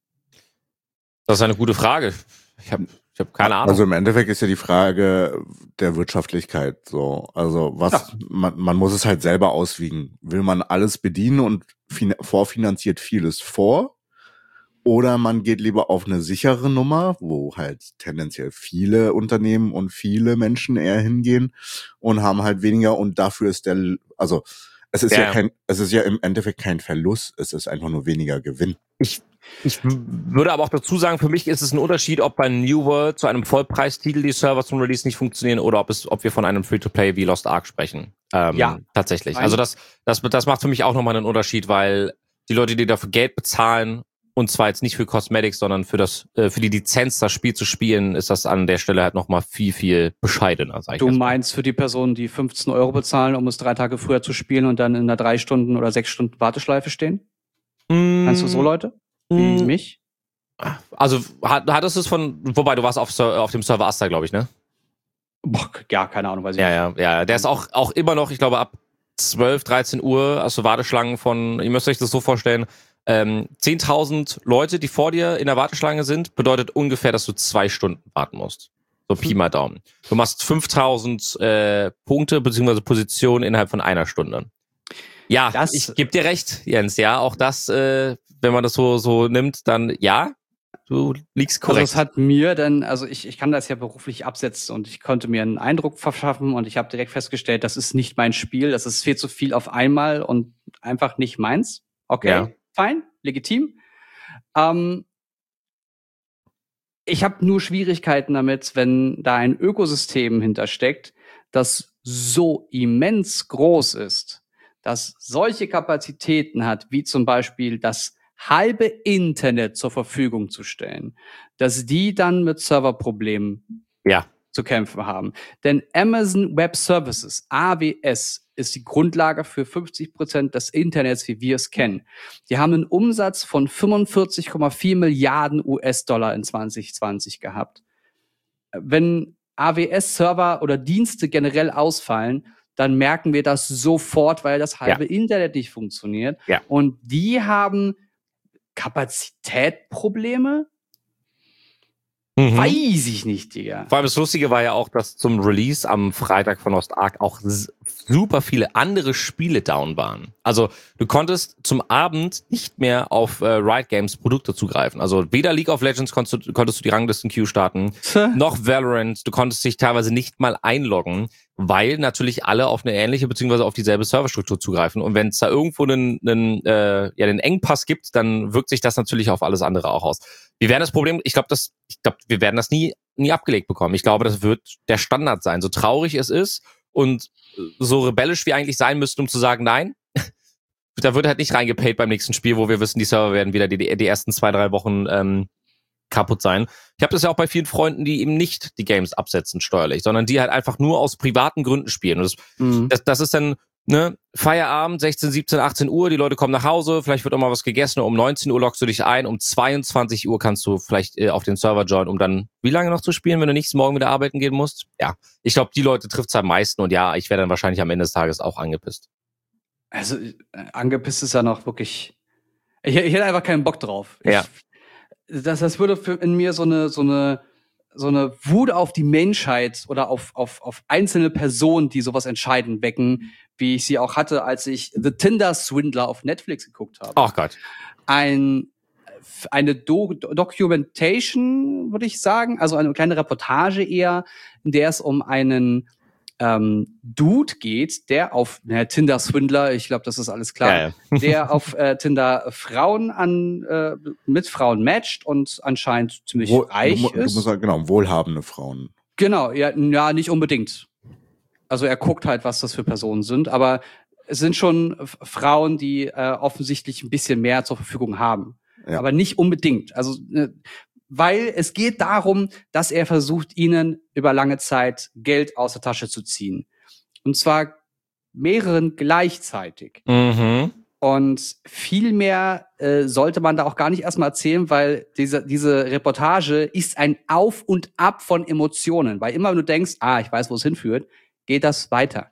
Das ist eine gute Frage. Ich habe ich hab keine Ahnung. Also im Endeffekt ist ja die Frage der Wirtschaftlichkeit so. Also was, Ja. man, man muss es halt selber auswiegen. Will man alles bedienen und fin- vorfinanziert vieles vor? Oder man geht lieber auf eine sichere Nummer, wo halt tendenziell viele Unternehmen und viele Menschen eher hingehen und haben halt weniger und dafür ist der, also es ist ja, Ja. kein, es ist ja im Endeffekt kein Verlust, es ist einfach nur weniger Gewinn. Ich, ich w- würde aber auch dazu sagen, für mich ist es ein Unterschied, ob bei New World zu einem Vollpreistitel die Server zum Release nicht funktionieren oder ob es, ob wir von einem Free-to-Play wie Lost Ark sprechen. Ähm, Ja. Tatsächlich. Nein. Also das, das, das macht für mich auch nochmal einen Unterschied, weil die Leute, die dafür Geld bezahlen, und zwar jetzt nicht für Cosmetics, sondern für das, äh, für die Lizenz, das Spiel zu spielen, ist das an der Stelle halt nochmal viel, viel bescheidener, sag ich Du jetzt mal. meinst für die Personen, die fünfzehn Euro bezahlen, um es drei Tage früher zu spielen und dann in einer drei Stunden oder sechs Stunden Warteschleife stehen? Meinst du so Leute wie Mm, mich? Also hat, hattest du es von, wobei du warst auf, Ser- auf dem Server Asta, glaube ich, ne? Boah, ja, keine Ahnung, weiß ich Ja, nicht. ja, ja. Der ist auch, auch immer noch, ich glaube, ab zwölf, dreizehn Uhr, also Warteschlangen von, ihr müsst euch das so vorstellen, ähm, zehntausend Leute, die vor dir in der Warteschlange sind, bedeutet ungefähr, dass du zwei Stunden warten musst. So Pi mal Daumen. Du machst fünftausend äh, Punkte beziehungsweise Positionen innerhalb von einer Stunde. Ja, Das- ich geb dir recht, Jens. Ja, auch das, äh, wenn man das so so nimmt, dann ja, du liegst Also korrekt. es hat mir dann, also ich, ich kann das ja beruflich absetzen und ich konnte mir einen Eindruck verschaffen und ich habe direkt festgestellt, das ist nicht mein Spiel, das ist viel zu viel auf einmal und einfach nicht meins. Okay, Ja. fein, legitim. Ähm, ich habe nur Schwierigkeiten damit, wenn da ein Ökosystem hintersteckt, das so immens groß ist, das solche Kapazitäten hat, wie zum Beispiel das halbe Internet zur Verfügung zu stellen, dass die dann mit Serverproblemen Ja. zu kämpfen haben. Denn Amazon Web Services, A W S, ist die Grundlage für fünfzig Prozent des Internets, wie wir es kennen. Die haben einen Umsatz von fünfundvierzig Komma vier Milliarden U S-Dollar in zwanzig zwanzig gehabt. Wenn A W S-Server oder Dienste generell ausfallen, dann merken wir das sofort, weil das halbe Ja. Internet nicht funktioniert. Ja. Und die haben Kapazitätprobleme? Mhm. Weiß ich nicht, Digga. Vor allem das Lustige war ja auch, dass zum Release am Freitag von Lost Ark auch s- super viele andere Spiele down waren. Also du konntest zum Abend nicht mehr auf äh, Riot Games Produkte zugreifen. Also weder League of Legends konntest du, konntest du die Ranglisten-Queue starten, noch Valorant. Du konntest dich teilweise nicht mal einloggen, weil natürlich alle auf eine ähnliche beziehungsweise auf dieselbe Serverstruktur zugreifen. Und wenn es da irgendwo einen, einen, äh, ja, einen Engpass gibt, dann wirkt sich das natürlich auf alles andere auch aus. Wir werden das Problem, ich glaube, das, ich glaube, wir werden das nie, nie abgelegt bekommen. Ich glaube, das wird der Standard sein. So traurig es ist und so rebellisch wie eigentlich sein müssten, um zu sagen, nein, da wird halt nicht reingepaid beim nächsten Spiel, wo wir wissen, die Server werden wieder die, die ersten zwei, drei Wochen ähm, kaputt sein. Ich habe das ja auch bei vielen Freunden, die eben nicht die Games absetzen steuerlich, sondern die halt einfach nur aus privaten Gründen spielen. Und das, Mhm. das, das ist dann ne Feierabend, sechzehn, siebzehn, achtzehn Uhr, die Leute kommen nach Hause, vielleicht wird auch mal was gegessen, um neunzehn Uhr loggst du dich ein, um zweiundzwanzig Uhr kannst du vielleicht äh, auf den Server joinen, um dann wie lange noch zu spielen, wenn du nächsten Morgen wieder arbeiten gehen musst? Ja, ich glaube, die Leute trifft's am meisten und ja, ich wäre dann wahrscheinlich am Ende des Tages auch angepisst. Also, äh, angepisst ist ja noch wirklich. Ich, ich hätte einfach keinen Bock drauf. Ich, Ja. Das, das würde für in mir so eine, so eine, so eine Wut auf die Menschheit oder auf, auf, auf einzelne Personen, die sowas entscheiden, wecken, wie ich sie auch hatte, als ich The Tinder Swindler auf Netflix geguckt habe. Ach Gott. Ein, eine Do Documentation, würde ich sagen, also eine kleine Reportage eher, in der es um einen ähm, Dude geht, der auf na, Tinder Swindler, ich glaube, das ist alles klar, Ja, ja. der auf äh, Tinder Frauen an äh, mit Frauen matcht und anscheinend ziemlich Wo, reich du, mu- du ist. musst sagen, genau, wohlhabende Frauen. Genau, ja, ja, nicht unbedingt. Also er guckt halt, was das für Personen sind, aber es sind schon F- Frauen, die äh, offensichtlich ein bisschen mehr zur Verfügung haben. Ja. Aber nicht unbedingt. Also, äh, weil es geht darum, dass er versucht, ihnen über lange Zeit Geld aus der Tasche zu ziehen. Und zwar mehreren gleichzeitig. Mhm. Und viel mehr äh, sollte man da auch gar nicht erstmal erzählen, weil diese, diese Reportage ist ein Auf und Ab von Emotionen. Weil immer, wenn du denkst, ah, ich weiß, wo es hinführt, geht das weiter.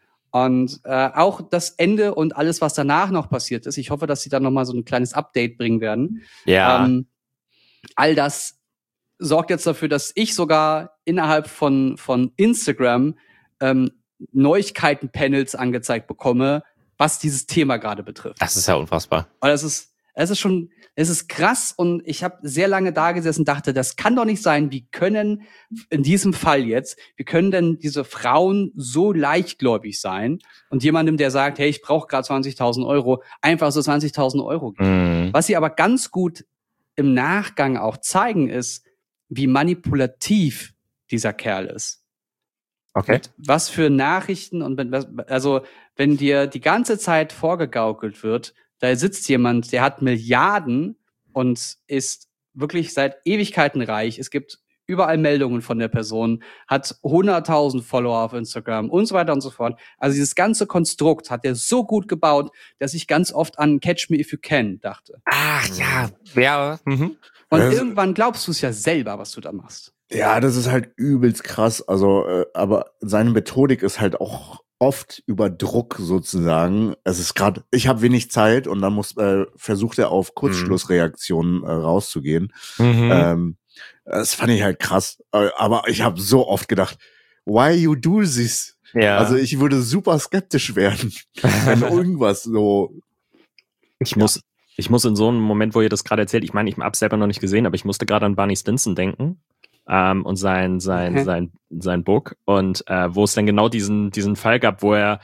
Und äh, auch das Ende und alles, was danach noch passiert ist, ich hoffe, dass sie dann noch mal so ein kleines Update bringen werden. Ja. Ähm, all das sorgt jetzt dafür, dass ich sogar innerhalb von, von Instagram ähm, Neuigkeiten-Panels angezeigt bekomme, was dieses Thema gerade betrifft. Das ist ja unfassbar. Weil es ist, es ist schon, es ist krass und ich habe sehr lange da gesessen und dachte, das kann doch nicht sein. Wie können in diesem Fall jetzt, wie können denn diese Frauen so leichtgläubig sein und jemandem, der sagt, hey, ich brauche gerade zwanzigtausend Euro, einfach so zwanzigtausend Euro geben. Mhm. Was sie aber ganz gut im Nachgang auch zeigen, ist, wie manipulativ dieser Kerl ist. Okay. Mit was für Nachrichten und wenn, also wenn dir die ganze Zeit vorgegaukelt wird, da sitzt jemand, der hat Milliarden und ist wirklich seit Ewigkeiten reich. Es gibt überall Meldungen von der Person, hat hunderttausend Follower auf Instagram und so weiter und so fort. Also dieses ganze Konstrukt hat er so gut gebaut, dass ich ganz oft an Catch Me If You Can dachte. Ach ja. Ja. Mhm. Und Das- irgendwann glaubst du es ja selber, was du da machst. Ja, das ist halt übelst krass. Also, äh, aber seine Methodik ist halt auch oft über Druck sozusagen. Es ist gerade, ich habe wenig Zeit und dann muss äh, versucht er auf Kurzschlussreaktionen äh, rauszugehen. Mhm. Ähm, das fand ich halt krass. Äh, aber ich habe so oft gedacht, why you do this? ja. Also ich würde super skeptisch werden, wenn irgendwas so. Ich muss, ich muss in so einem Moment, wo ihr das gerade erzählt, ich meine, ich hab's selber noch nicht gesehen, aber ich musste gerade an Barney Stinson denken. Ähm, und sein, sein, Okay. sein, sein Book. Und äh, wo es dann genau diesen, diesen Fall gab, wo er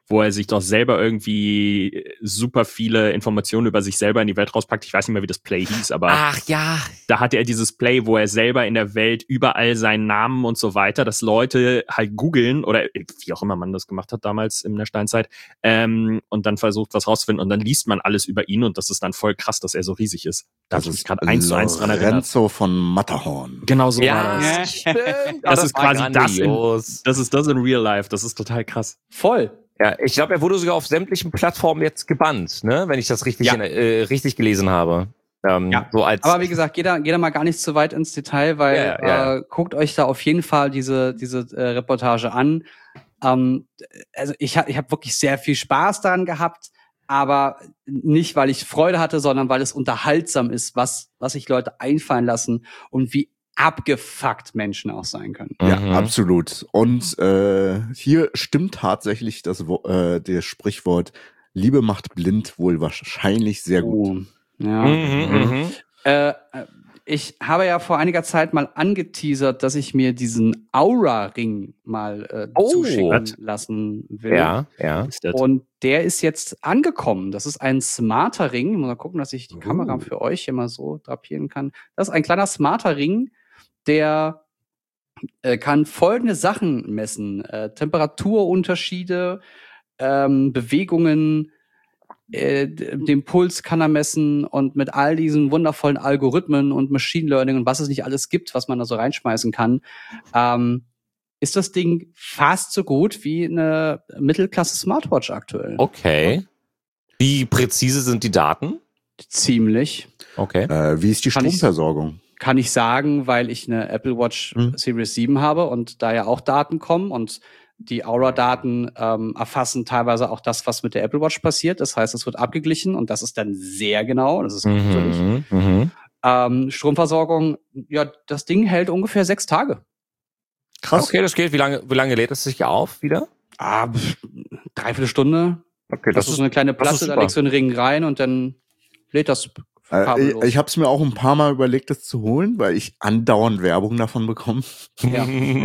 wo er sich doch selber irgendwie super viele Informationen über sich selber in die Welt rauspackt. Ich weiß nicht mehr, wie das Play hieß, aber Ach ja. da hatte er dieses Play, wo er selber in der Welt überall seinen Namen und so weiter, dass Leute halt googeln oder wie auch immer man das gemacht hat damals in der Steinzeit ähm, und dann versucht, was rauszufinden und dann liest man alles über ihn und das ist dann voll krass, dass er so riesig ist. Da Das hab ich mich ist gerade eins zu eins dran erinnert. Lorenzo von Matterhorn. Genau so Ja, war das. stimmt. Das Ah, ist war quasi das in, grandios. das ist das in Real Life. Das ist total krass. Voll. Ja, ich glaube, er wurde sogar auf sämtlichen Plattformen jetzt gebannt, ne? Wenn ich das richtig, Ja. in, äh, richtig gelesen habe. Ähm, Ja. so als Aber wie gesagt, geht da, geht da mal gar nicht zu weit ins Detail, weil Ja, ja, ja. Äh, guckt euch da auf jeden Fall diese, diese äh, Reportage an. Ähm, also ich habe ich hab wirklich sehr viel Spaß daran gehabt, aber nicht, weil ich Freude hatte, sondern weil es unterhaltsam ist, was, was sich Leute einfallen lassen und wie abgefuckt Menschen auch sein können. Ja, Mhm. absolut. Und äh, hier stimmt tatsächlich das Wo- äh, das Sprichwort Liebe macht blind wohl wahrscheinlich sehr gut. Oh, ja. Mhm, mhm. Äh, ich habe ja vor einiger Zeit mal angeteasert, dass ich mir diesen Aura-Ring mal äh, Oh. zuschicken lassen will. Ja, ja. Ist das? Und der ist jetzt angekommen. Das ist ein smarter Ring. Ich muss mal gucken, dass ich die Oh. Kamera für euch hier mal so drapieren kann. Das ist ein kleiner smarter Ring, der äh, kann folgende Sachen messen. Äh, Temperaturunterschiede, ähm, Bewegungen, äh, d- den Puls kann er messen und mit all diesen wundervollen Algorithmen und Machine Learning und was es nicht alles gibt, was man da so reinschmeißen kann, ähm, ist das Ding fast so gut wie eine Mittelklasse-Smartwatch aktuell. Okay. Wie präzise sind die Daten? Ziemlich. Okay. Äh, wie ist die Kann ich- Stromversorgung? Kann ich sagen, weil ich eine Apple Watch Hm. Series sieben habe und da ja auch Daten kommen und die Aura-Daten ähm, erfassen teilweise auch das, was mit der Apple Watch passiert. Das heißt, es wird abgeglichen und das ist dann sehr genau. Das ist gruselig. Mhm, mhm. Ähm, Stromversorgung, ja, das Ding hält ungefähr sechs Tage. Krass. Okay, das geht. Wie lange, wie lange lädt es sich auf wieder? Ah, pff, dreiviertel Stunde. Okay, Das, ist so eine kleine das ist Platte, da super. legst du einen Ring rein und dann lädt das Äh, ich kabellos. ich habe es mir auch ein paar Mal überlegt, das zu holen, weil ich andauernd Werbung davon bekomme. Ja.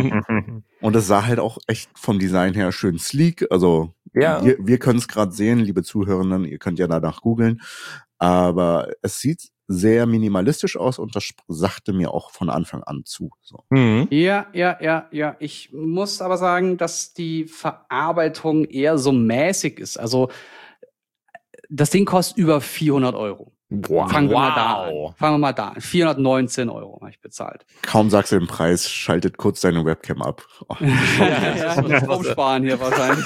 Und es sah halt auch echt vom Design her schön sleek. Also Ja. wir, wir können es gerade sehen, liebe Zuhörerinnen, ihr könnt ja danach googeln. Aber es sieht sehr minimalistisch aus und das sp- sagte mir auch von Anfang an zu. So. Mhm. Ja, ja, ja, ja. Ich muss aber sagen, dass die Verarbeitung eher so mäßig ist. Also das Ding kostet über vierhundert Euro. Wow. Fangen wir mal da an. Wow. Fangen wir mal da an. vierhundertneunzehn Euro habe ich bezahlt. Kaum sagst du den Preis, schaltet kurz deine Webcam ab. Oh. ja, ja, Strom sparen hier wahrscheinlich.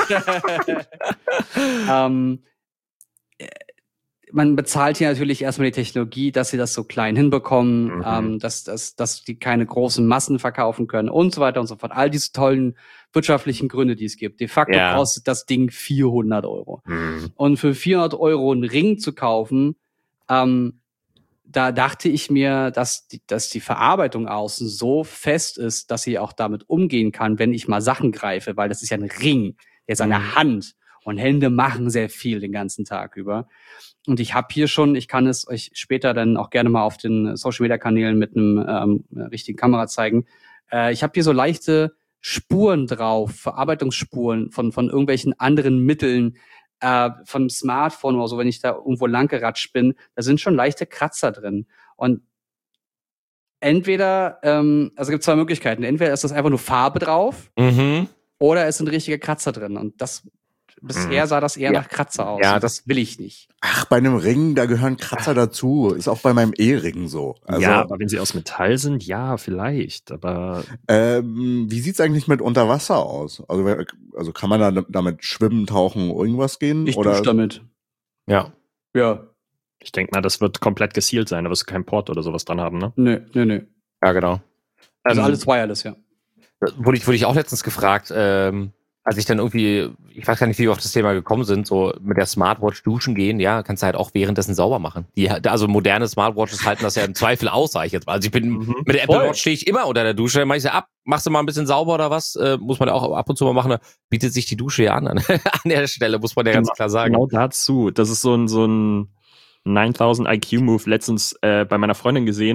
ähm, äh, man bezahlt hier natürlich erstmal die Technologie, dass sie das so klein hinbekommen, Mhm. ähm, dass, dass, dass die keine großen Massen verkaufen können und so weiter und so fort. All diese tollen wirtschaftlichen Gründe, die es gibt. De facto Ja. kostet das Ding vierhundert Euro. Mhm. Und für vierhundert Euro einen Ring zu kaufen, ähm, da dachte ich mir, dass die, dass die Verarbeitung außen so fest ist, dass sie auch damit umgehen kann, wenn ich mal Sachen greife, weil das ist ja ein Ring, der ist an der Hand und Hände machen sehr viel den ganzen Tag über. Und ich habe hier schon, ich kann es euch später dann auch gerne mal auf den Social Media Kanälen mit einem ähm, richtigen Kamera zeigen. Äh, ich habe hier so leichte Spuren drauf, Verarbeitungsspuren von von irgendwelchen anderen Mitteln, äh, vom Smartphone oder so, wenn ich da irgendwo langgeratscht bin, da sind schon leichte Kratzer drin. Und entweder, ähm, also gibt zwei Möglichkeiten. Entweder ist das einfach nur Farbe drauf Mhm. oder es sind richtige Kratzer drin. Und das bisher sah das eher Ja. nach Kratzer aus. Ja, Und das will ich nicht. Ach, bei einem Ring, da gehören Kratzer dazu. Ist auch bei meinem E-Ring so. Also, ja, aber wenn sie aus Metall sind, ja, vielleicht. Aber ähm, wie sieht's eigentlich mit unter Wasser aus? Also, wer- also kann man da damit schwimmen, tauchen, irgendwas gehen? Ich oder dusche damit. Ja. Ja. ich denke mal, das wird komplett gesealt sein. Da wirst du keinen Port oder sowas dran haben, ne? Nö, nö, nö. Ja, genau. Also Ähm, alles wireless, ja. wurde ich, wurde ich auch letztens gefragt, ähm, als ich dann irgendwie, ich weiß gar nicht, wie wir auf das Thema gekommen sind, so mit der Smartwatch duschen gehen, ja, kannst du halt auch währenddessen sauber machen. Die, also moderne Smartwatches halten das ja im Zweifel aus, sag ich jetzt mal. Also ich bin, Mhm. mit der Apple Voll. Watch stehe ich immer unter der Dusche, mach ich sie ab, machst du mal ein bisschen sauber oder was, äh, muss man ja auch ab und zu mal machen, da bietet sich die Dusche ja an, an, an der Stelle, muss man ja ganz klar sagen. Genau dazu. Das ist so ein, so ein neuntausend I Q Move letztens äh, bei meiner Freundin gesehen.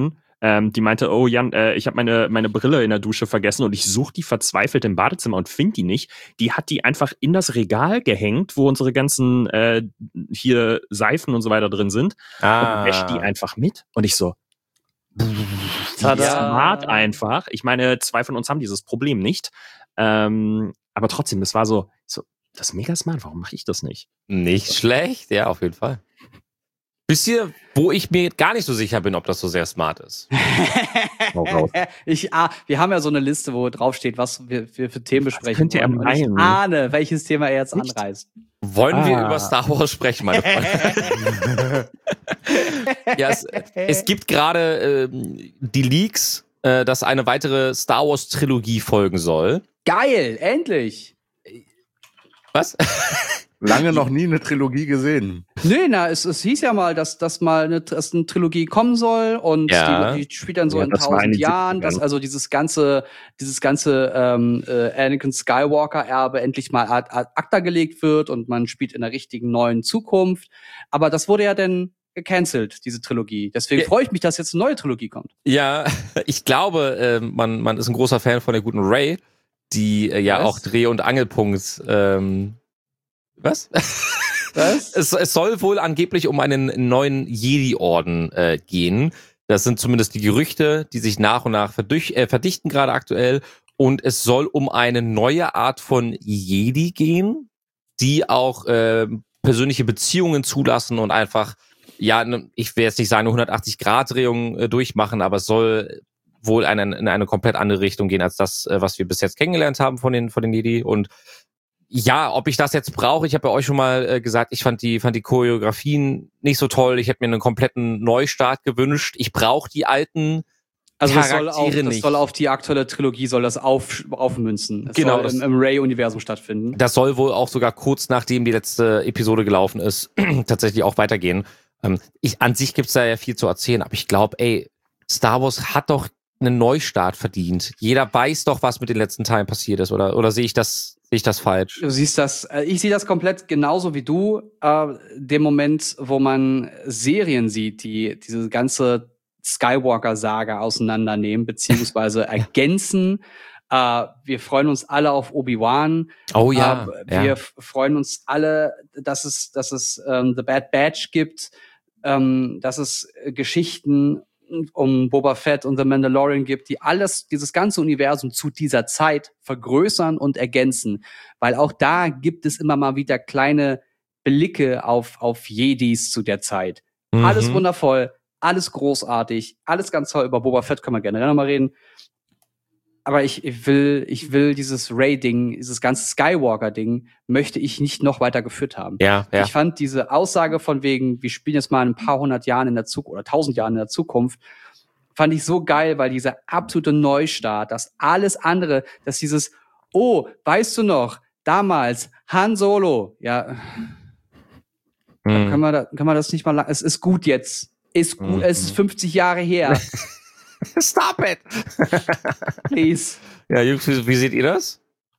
Ähm, die meinte, oh Jan, äh, ich habe meine meine Brille in der Dusche vergessen und ich suche die verzweifelt im Badezimmer und finde die nicht. Die hat die einfach in das Regal gehängt, wo unsere ganzen äh, hier Seifen und so weiter drin sind Ah. und wäscht die einfach mit. Und ich so, Tada. smart einfach. Ich meine, zwei von uns haben dieses Problem nicht. Ähm, aber trotzdem, das war so, so, das ist mega smart. Warum mache ich das nicht? Nicht schlecht, ja, auf jeden Fall. Bis hier, wo ich mir gar nicht so sicher bin, ob das so sehr smart ist. ich, ah, wir haben ja so eine Liste, wo drauf steht, was wir, wir für Themen besprechen könnt ihr wollen. Und ich meinen? ahne, welches Thema er jetzt Nicht? anreißt. Wollen Ah. wir über Star Wars sprechen, meine Freunde? ja, es, es gibt gerade ähm, die Leaks, äh, dass eine weitere Star Wars Trilogie folgen soll. Geil, endlich! Was? Lange noch nie eine Trilogie gesehen. Nee, na, es, es hieß ja mal, dass, dass mal eine, dass eine Trilogie kommen soll und Ja. die, die spielt dann so Ja, in das war in tausend den Jahren, siebzigern. dass also dieses ganze, dieses ganze ähm, äh, Anakin Skywalker-Erbe endlich mal ad, ad acta gelegt wird und man spielt in der richtigen neuen Zukunft. Aber das wurde ja dann gecancelt, diese Trilogie. Deswegen Ja. freue ich mich, dass jetzt eine neue Trilogie kommt. Ja, ich glaube, äh, man, man ist ein großer Fan von der guten Rey, die äh, ja Was? auch Dreh- und Angelpunkt. Ähm, was? Was? es, es soll wohl angeblich um einen neuen Jedi-Orden äh, gehen. Das sind zumindest die Gerüchte, die sich nach und nach verdich- äh, verdichten gerade aktuell. Und es soll um eine neue Art von Jedi gehen, die auch äh, persönliche Beziehungen zulassen und einfach, ja, ne, ich will jetzt nicht sagen eine hundertachtzig-Grad-Drehung äh, durchmachen, aber es soll wohl eine, in eine komplett andere Richtung gehen als das, äh, was wir bis jetzt kennengelernt haben von den von den Jedi. Und ja, ob ich das jetzt brauche, ich habe ja euch schon mal äh, gesagt, ich fand die fand die Choreografien nicht so toll. Ich hätte mir einen kompletten Neustart gewünscht. Ich brauche die alten Also das soll, auf, Charaktere das nicht. soll auf die aktuelle Trilogie soll das auf, aufmünzen. Es Genau, soll das- im, im Ray-Universum stattfinden. Das soll wohl auch sogar kurz nachdem die letzte Episode gelaufen ist, tatsächlich auch weitergehen. Ähm, ich, an sich gibt's da ja viel zu erzählen, aber ich glaube, ey, Star Wars hat doch einen Neustart verdient. Jeder weiß doch, was mit den letzten Teilen passiert ist, oder oder sehe ich das sehe ich das falsch? Du siehst das, äh, ich sehe das komplett genauso wie du. Äh, dem Moment, wo man Serien sieht, die diese ganze Skywalker-Saga auseinandernehmen, beziehungsweise ergänzen. Äh, wir freuen uns alle auf Obi-Wan. Oh ja, Äh, wir ja. f- freuen uns alle, dass es, dass es ähm, The Bad Batch gibt, ähm, dass es äh, Geschichten um Boba Fett und The Mandalorian gibt, die alles, dieses ganze Universum zu dieser Zeit vergrößern und ergänzen. Weil auch da gibt es immer mal wieder kleine Blicke auf, auf Jedis zu der Zeit. Mhm. Alles wundervoll, alles großartig, alles ganz toll. Über Boba Fett können wir generell noch mal reden. Aber ich, ich will, ich will dieses Ray-Ding, dieses ganze Skywalker-Ding, möchte ich nicht noch weiter geführt haben. Ja, ja. Ich fand diese Aussage von wegen, wir spielen jetzt mal in ein paar hundert Jahren in der Zukunft oder tausend Jahren in der Zukunft, fand ich so geil, weil dieser absolute Neustart, dass alles andere, dass dieses, oh, weißt du noch, damals Han Solo, ja, Mhm. können wir, da, können wir das nicht mal lang, es ist gut jetzt, ist gut, Mhm. es ist fünfzig Jahre her, Stop it! please. Ja, Jungs, wie, wie seht ihr das?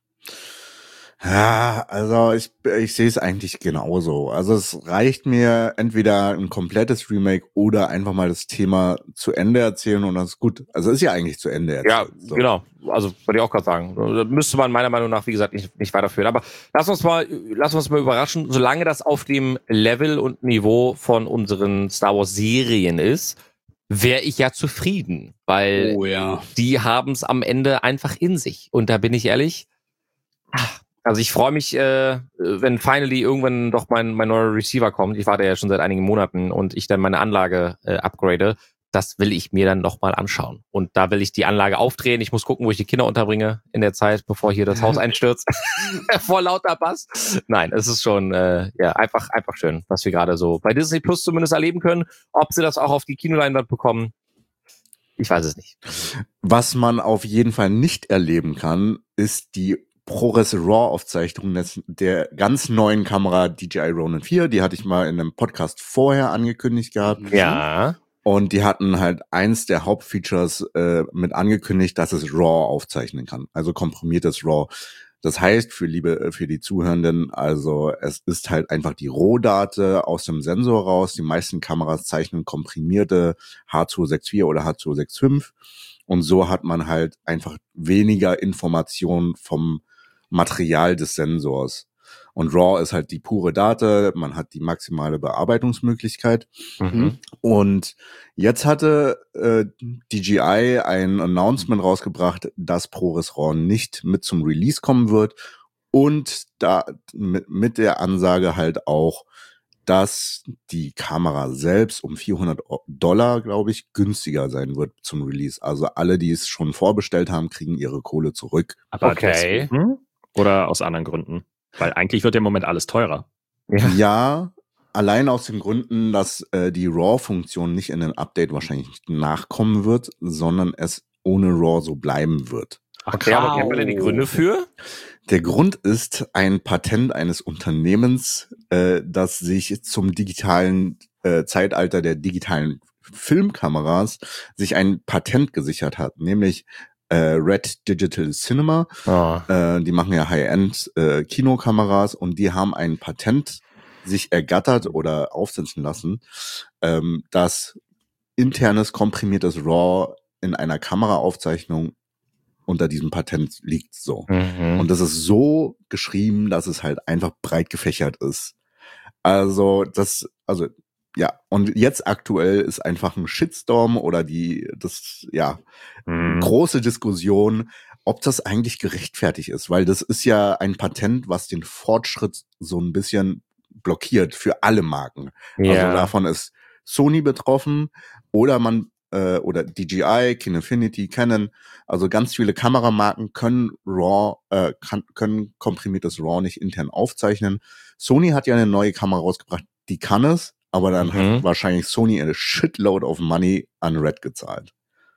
Ja, also ich, ich sehe es eigentlich genauso. Also es reicht mir entweder ein komplettes Remake oder einfach mal das Thema zu Ende erzählen und das ist gut. Also ist ja eigentlich zu Ende erzählt. Ja, So. genau. Also wollte ich auch gerade sagen. Da müsste man meiner Meinung nach, wie gesagt, nicht, nicht weiterführen. Aber lass uns mal, lass uns mal überraschen, solange das auf dem Level und Niveau von unseren Star Wars Serien ist, wäre ich ja zufrieden, weil Oh ja. die haben es am Ende einfach in sich. Und da bin ich ehrlich, also ich freue mich, äh, wenn finally irgendwann doch mein, mein neuer Receiver kommt. Ich warte ja schon seit einigen Monaten und ich dann meine Anlage äh, upgrade. Das will ich mir dann noch mal anschauen. Und da will ich die Anlage aufdrehen. Ich muss gucken, wo ich die Kinder unterbringe in der Zeit, bevor hier das Haus einstürzt. Vor lauter Bass. Nein, es ist schon äh, ja einfach einfach schön, was wir gerade so bei Disney Plus zumindest erleben können. Ob sie das auch auf die Kinoleinwand bekommen, ich weiß es nicht. Was man auf jeden Fall nicht erleben kann, ist die ProRes RAW-Aufzeichnung des- der ganz neuen Kamera D J I Ronin vier. Die hatte ich mal in einem Podcast vorher angekündigt gehabt. Ja. Und die hatten halt eins der Hauptfeatures äh, mit angekündigt, dass es RAW aufzeichnen kann. Also komprimiertes RAW. Das heißt, für liebe, für die Zuhörenden, also es ist halt einfach die Rohdate aus dem Sensor raus. Die meisten Kameras zeichnen komprimierte H zwei sechs vier oder H zwei sechs fünf. Und so hat man halt einfach weniger Informationen vom Material des Sensors. Und RAW ist halt die pure Date, man hat die maximale Bearbeitungsmöglichkeit. Mhm. Und jetzt hatte äh, D J I ein Announcement rausgebracht, dass ProRes RAW nicht mit zum Release kommen wird. Und da mit, mit der Ansage halt auch, dass die Kamera selbst um vierhundert Dollar, glaube ich, günstiger sein wird zum Release. Also alle, die es schon vorbestellt haben, kriegen ihre Kohle zurück. Aber Okay. deswegen oder aus anderen Gründen? Weil eigentlich wird ja im Moment alles teurer. Ja. Ja, allein aus den Gründen, dass äh, die RAW-Funktion nicht in den Update wahrscheinlich nicht nachkommen wird, sondern es ohne RAW so bleiben wird. Okay, aber kennen wir denn die Gründe für? Der Grund ist ein Patent eines Unternehmens, äh, das sich zum digitalen äh, Zeitalter der digitalen Filmkameras sich ein Patent gesichert hat, nämlich äh, Red Digital Cinema. Oh. Äh, die machen ja High-End äh, Kinokameras und die haben ein Patent sich ergattert oder aufsetzen lassen, ähm, dass internes komprimiertes RAW in einer Kameraaufzeichnung unter diesem Patent liegt so. Mhm. Und das ist so geschrieben, dass es halt einfach breit gefächert ist. Also das, also ja, und jetzt aktuell ist einfach ein Shitstorm oder die, das, ja, Mhm. große Diskussion, ob das eigentlich gerechtfertigt ist, weil das ist ja ein Patent, was den Fortschritt so ein bisschen blockiert für alle Marken. Ja. Also davon ist Sony betroffen oder man äh, oder D J I, Kinefinity, Canon, also ganz viele Kameramarken können RAW, äh, kann, können komprimiertes RAW nicht intern aufzeichnen. Sony hat ja eine neue Kamera rausgebracht, die kann es, aber dann Mhm. hat wahrscheinlich Sony eine shitload of money an Red gezahlt.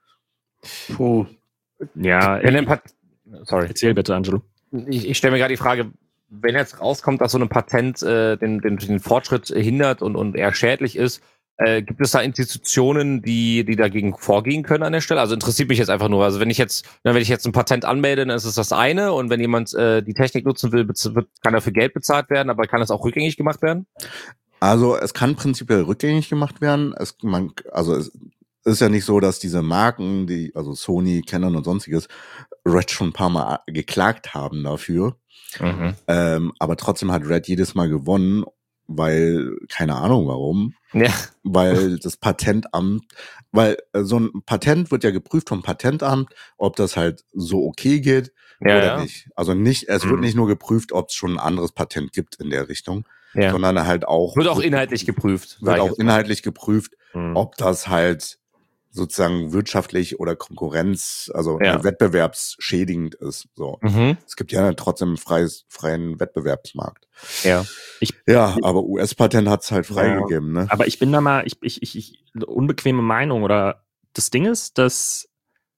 Puh. Ja, Wenn ich, ein Pat Sorry. erzähl bitte, Angelo. Ich, ich stelle mir gerade die Frage, wenn jetzt rauskommt, dass so ein Patent äh, den, den, den Fortschritt hindert und, und eher schädlich ist, äh, gibt es da Institutionen, die, die dagegen vorgehen können an der Stelle? Also interessiert mich jetzt einfach nur. Also wenn ich jetzt, wenn ich jetzt ein Patent anmelde, dann ist es das eine, und wenn jemand äh, die Technik nutzen will, bez- wird, kann dafür Geld bezahlt werden, aber kann das auch rückgängig gemacht werden? Also es kann prinzipiell rückgängig gemacht werden. Es, man, also es ist ja nicht so, dass diese Marken, die also Sony, Canon und sonstiges, Red schon ein paar Mal geklagt haben dafür. Mhm. Ähm, aber trotzdem hat Red jedes Mal gewonnen, weil, keine Ahnung warum, Ja. weil das Patentamt, weil äh, so ein Patent wird ja geprüft vom Patentamt, ob das halt so okay geht Ja, oder ja. nicht. Also nicht, es wird Mhm. nicht nur geprüft, ob es schon ein anderes Patent gibt in der Richtung, Ja. sondern halt auch Wird auch inhaltlich geprüft. sag wird ich auch jetzt mal. inhaltlich geprüft, Mhm. ob das halt sozusagen wirtschaftlich oder Konkurrenz, also Ja. äh, wettbewerbsschädigend ist. So, Mhm. es gibt ja trotzdem einen freies, freien Wettbewerbsmarkt. Ja. Ja, aber U S-Patent hat's halt freigegeben, ne? Aber ich bin da mal, ich, ich, ich, ich unbequeme Meinung, oder das Ding ist, dass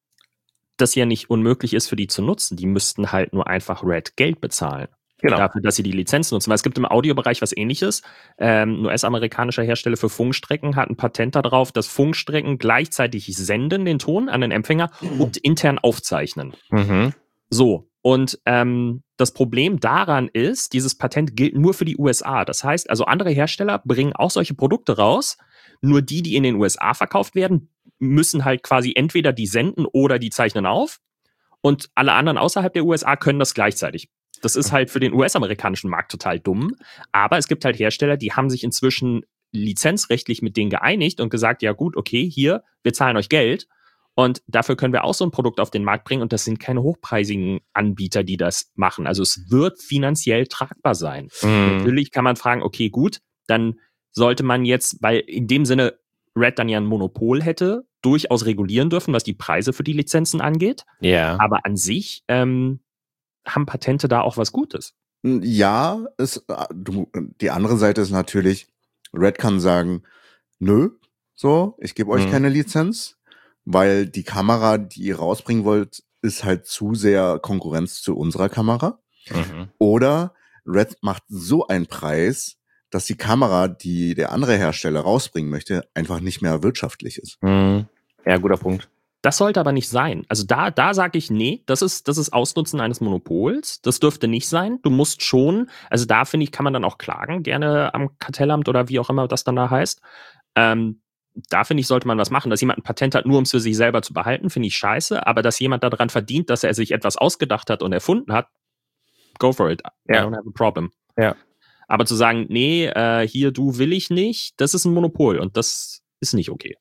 das ja nicht unmöglich ist für die zu nutzen. Die müssten halt nur einfach Red Geld bezahlen. Genau. Dafür, dass sie die Lizenz nutzen. Weil es gibt im Audiobereich was Ähnliches. Ähm, ein U S-amerikanischer Hersteller für Funkstrecken hat ein Patent darauf, dass Funkstrecken gleichzeitig senden den Ton an den Empfänger und intern aufzeichnen. Mhm. So, und ähm, das Problem daran ist, dieses Patent gilt nur für die U S A. Das heißt, also andere Hersteller bringen auch solche Produkte raus, nur die, die in den U S A verkauft werden, müssen halt quasi entweder die senden oder die zeichnen auf, und alle anderen außerhalb der U S A können das gleichzeitig. Das ist halt für den U S-amerikanischen Markt total dumm, aber es gibt halt Hersteller, die haben sich inzwischen lizenzrechtlich mit denen geeinigt und gesagt, ja gut, okay, hier, wir zahlen euch Geld. Und dafür können wir auch so ein Produkt auf den Markt bringen. Und das sind keine hochpreisigen Anbieter, die das machen. Also es wird finanziell tragbar sein. Mhm. Natürlich kann man fragen, okay, gut, dann sollte man jetzt, weil in dem Sinne Red dann ja ein Monopol hätte, durchaus regulieren dürfen, was die Preise für die Lizenzen angeht. Ja. Aber an sich ähm, haben Patente da auch was Gutes. Ja, ist, du, die andere Seite ist natürlich, Red kann sagen, nö, so, ich gebe euch Mhm. keine Lizenz, weil die Kamera, die ihr rausbringen wollt, ist halt zu sehr Konkurrenz zu unserer Kamera. Mhm. Oder Red macht so einen Preis, dass die Kamera, die der andere Hersteller rausbringen möchte, einfach nicht mehr wirtschaftlich ist. Mhm. Ja, guter Punkt. Das sollte aber nicht sein. Also da, da sage ich, nee, das ist, das ist Ausnutzen eines Monopols. Das dürfte nicht sein. Du musst schon, also da finde ich, kann man dann auch klagen, gerne am Kartellamt oder wie auch immer das dann da heißt. Ähm, da finde ich, sollte man was machen. Dass jemand ein Patent hat, nur um es für sich selber zu behalten, finde ich scheiße. Aber dass jemand daran verdient, dass er sich etwas ausgedacht hat und erfunden hat, go for it. I Ja. don't have a problem. Ja. Aber zu sagen, nee, äh, hier, du will ich nicht, das ist ein Monopol und das ist nicht okay.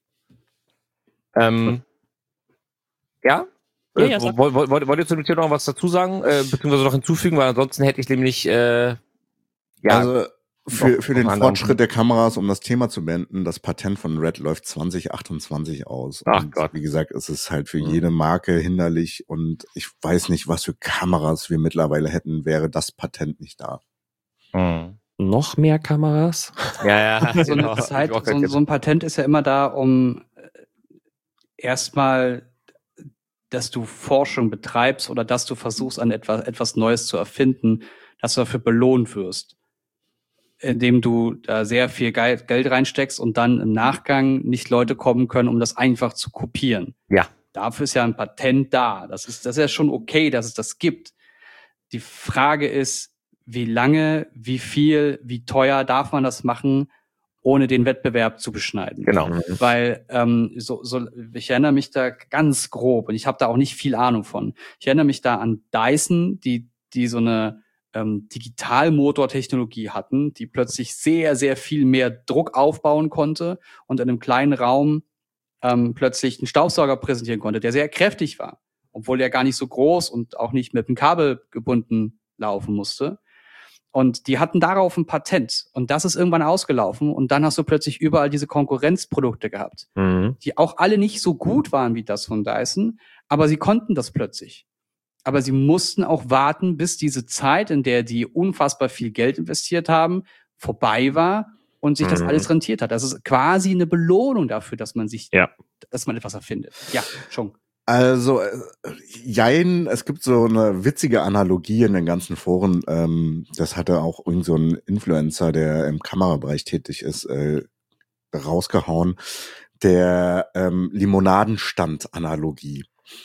Ähm, ja? Ja, Äh, ja, sag. wollt, wollt, wollt ihr zu dem Thema noch was dazu sagen, äh, beziehungsweise noch hinzufügen, weil ansonsten hätte ich nämlich, äh, ja, also für, für noch den einen anderen Fortschritt der Kameras, um das Thema zu beenden, das Patent von Red läuft zwanzig achtundzwanzig aus. Ach und Gott. Wie gesagt, es ist halt für Mhm. jede Marke hinderlich und ich weiß nicht, was für Kameras wir mittlerweile hätten, wäre das Patent nicht da. Mhm. Noch mehr Kameras? Ja, ja, So eine genau. Zeit, Ich auch so, ein- grad so ein Patent ist ja immer da, um äh, erstmal, dass du Forschung betreibst oder dass du versuchst, an etwas, etwas Neues zu erfinden, dass du dafür belohnt wirst, indem du da sehr viel Geld, Geld reinsteckst und dann im Nachgang nicht Leute kommen können, um das einfach zu kopieren. Ja. Dafür ist ja ein Patent da. Das ist, das ist ja schon okay, dass es das gibt. Die Frage ist, wie lange, wie viel, wie teuer darf man das machen, ohne den Wettbewerb zu beschneiden? Genau. Weil ähm, so, so, ich erinnere mich da ganz grob und ich habe da auch nicht viel Ahnung von. Ich erinnere mich da an Dyson, die die so eine ähm, Digitalmotortechnologie hatten, die plötzlich sehr, sehr viel mehr Druck aufbauen konnte und in einem kleinen Raum ähm, plötzlich einen Staubsauger präsentieren konnte, der sehr kräftig war, obwohl der gar nicht so groß und auch nicht mit einem Kabel gebunden laufen musste. Und die hatten darauf ein Patent. Und das ist irgendwann ausgelaufen. Und dann hast du plötzlich überall diese Konkurrenzprodukte gehabt, Mhm. die auch alle nicht so gut waren wie das von Dyson, aber sie konnten das plötzlich. Aber sie mussten auch warten, bis diese Zeit, in der die unfassbar viel Geld investiert haben, vorbei war und sich das Mhm. alles rentiert hat. Das ist quasi eine Belohnung dafür, dass man sich, Ja. dass man etwas erfindet. Ja, schon. Also, äh, jein, es gibt so eine witzige Analogie in den ganzen Foren. Ähm, das hatte auch irgend so ein Influencer, der im Kamerabereich tätig ist, äh, rausgehauen. Der ähm, Limonadenstand-Analogie.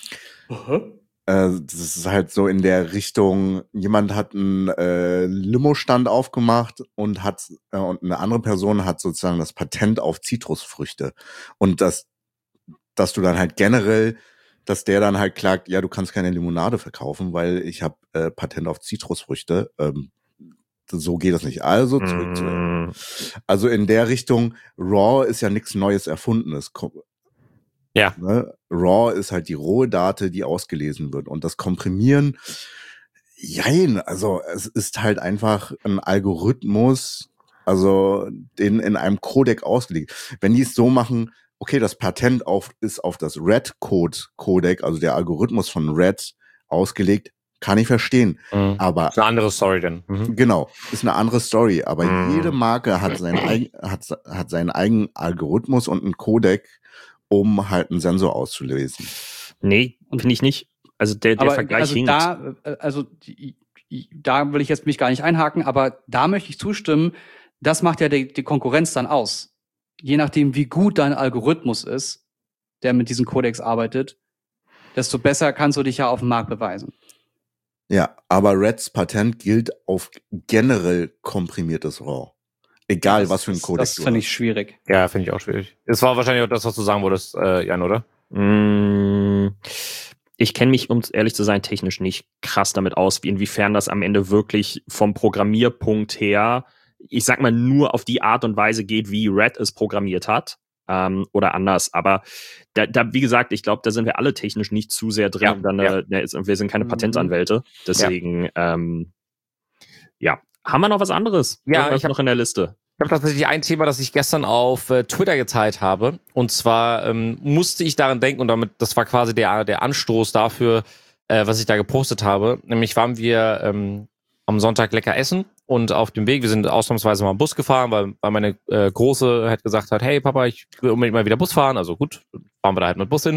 Äh, das ist halt so in der Richtung, jemand hat einen äh, Limo-Stand aufgemacht und hat äh, und eine andere Person hat sozusagen das Patent auf Zitrusfrüchte. Und das, dass du dann halt generell, dass der dann halt klagt, ja, du kannst keine Limonade verkaufen, weil ich habe äh, Patent auf Zitrusfrüchte. Ähm, so geht das nicht. Also zurück zu. Mhm. Also in der Richtung, Raw ist ja nichts Neues Erfundenes. Ko- Ja. Ne? Raw ist halt die rohe Date, die ausgelesen wird. Und das Komprimieren, jein, also es ist halt einfach ein Algorithmus, also den in einem Codec ausgelegt. Wenn die es so machen, okay, das Patent auf, ist auf das Red-Code-Codec, also der Algorithmus von Red ausgelegt, kann ich verstehen. Mhm. Aber ist eine andere Story denn. Mhm. genau, ist eine andere Story, aber Mhm. jede Marke hat seinen, eigen, hat, hat seinen eigenen Algorithmus und einen Codec, um halt einen Sensor auszulesen. Nee, finde ich nicht. Also der, der aber Vergleich also hinkt. da, äh, also die, die, da will ich jetzt mich gar nicht einhaken, aber da möchte ich zustimmen, das macht ja die, die Konkurrenz dann aus. Je nachdem, wie gut dein Algorithmus ist, der mit diesen Codecs arbeitet, desto besser kannst du dich ja auf dem Markt beweisen. Ja, aber Reds Patent gilt auf generell komprimiertes RAW. Egal, das, was für ein das, Codec Das du finde hast. ich schwierig. Ja, finde ich auch schwierig. Es war wahrscheinlich auch das, was du sagen wolltest, äh, Jan, oder? Mm, Ich kenne mich, um ehrlich zu sein, technisch nicht krass damit aus, wie inwiefern das am Ende wirklich vom Programmierpunkt her, ich sag mal, nur auf die Art und Weise geht, wie Red es programmiert hat. Ähm, oder anders. Aber da, da, wie gesagt, ich glaube, da sind wir alle technisch nicht zu sehr drin. Ja, und dann, ja. äh, ne, ist- wir sind keine Mhm. Patentanwälte. Deswegen, ja. Ähm, ja. Haben wir noch was anderes? Ja, Irgendwas ich hab- noch in der Liste. Ich habe tatsächlich ein Thema, das ich gestern auf äh, Twitter geteilt habe. Und zwar ähm, musste ich daran denken, und damit, das war quasi der, der Anstoß dafür, äh, was ich da gepostet habe. Nämlich waren wir ähm, am Sonntag lecker essen und auf dem Weg, wir sind ausnahmsweise mal Bus gefahren, weil, weil meine äh, Große halt gesagt hat, hey Papa, ich will unbedingt mal wieder Bus fahren. Also gut, fahren wir da halt mit Bus hin.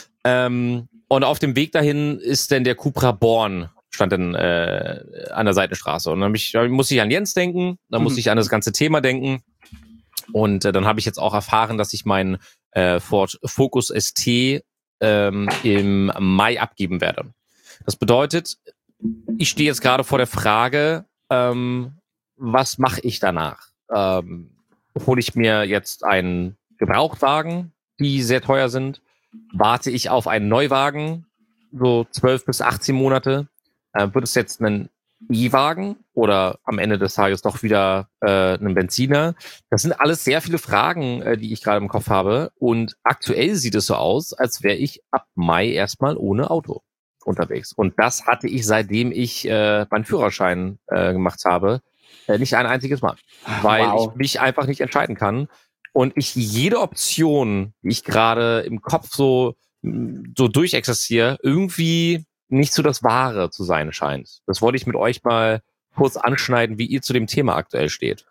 Ähm, und auf dem Weg dahin ist dann der Cupra Born, stand dann äh, an der Seitenstraße. Und dann hab ich, da musste ich an Jens denken, dann Mhm. musste ich an das ganze Thema denken. Und äh, dann habe ich jetzt auch erfahren, dass ich meinen äh, Ford Focus S T ähm, im Mai abgeben werde. Das bedeutet, ich stehe jetzt gerade vor der Frage, ähm, was mache ich danach? Ähm, hole ich mir jetzt einen Gebrauchtwagen, die sehr teuer sind? Warte ich auf einen Neuwagen, so zwölf bis achtzehn Monate? Äh, wird es jetzt ein E-Wagen oder am Ende des Tages doch wieder äh, ein Benziner? Das sind alles sehr viele Fragen, äh, die ich gerade im Kopf habe. Und aktuell sieht es so aus, als wäre ich ab Mai erstmal ohne Auto unterwegs. Und das hatte ich, seitdem ich äh, meinen Führerschein äh, gemacht habe, äh, nicht ein einziges Mal. Weil Wow. ich mich einfach nicht entscheiden kann. Und ich jede Option, die ich gerade im Kopf so, so durchexistiere, irgendwie nicht so das Wahre zu sein scheint. Das wollte ich mit euch mal kurz anschneiden, wie ihr zu dem Thema aktuell steht.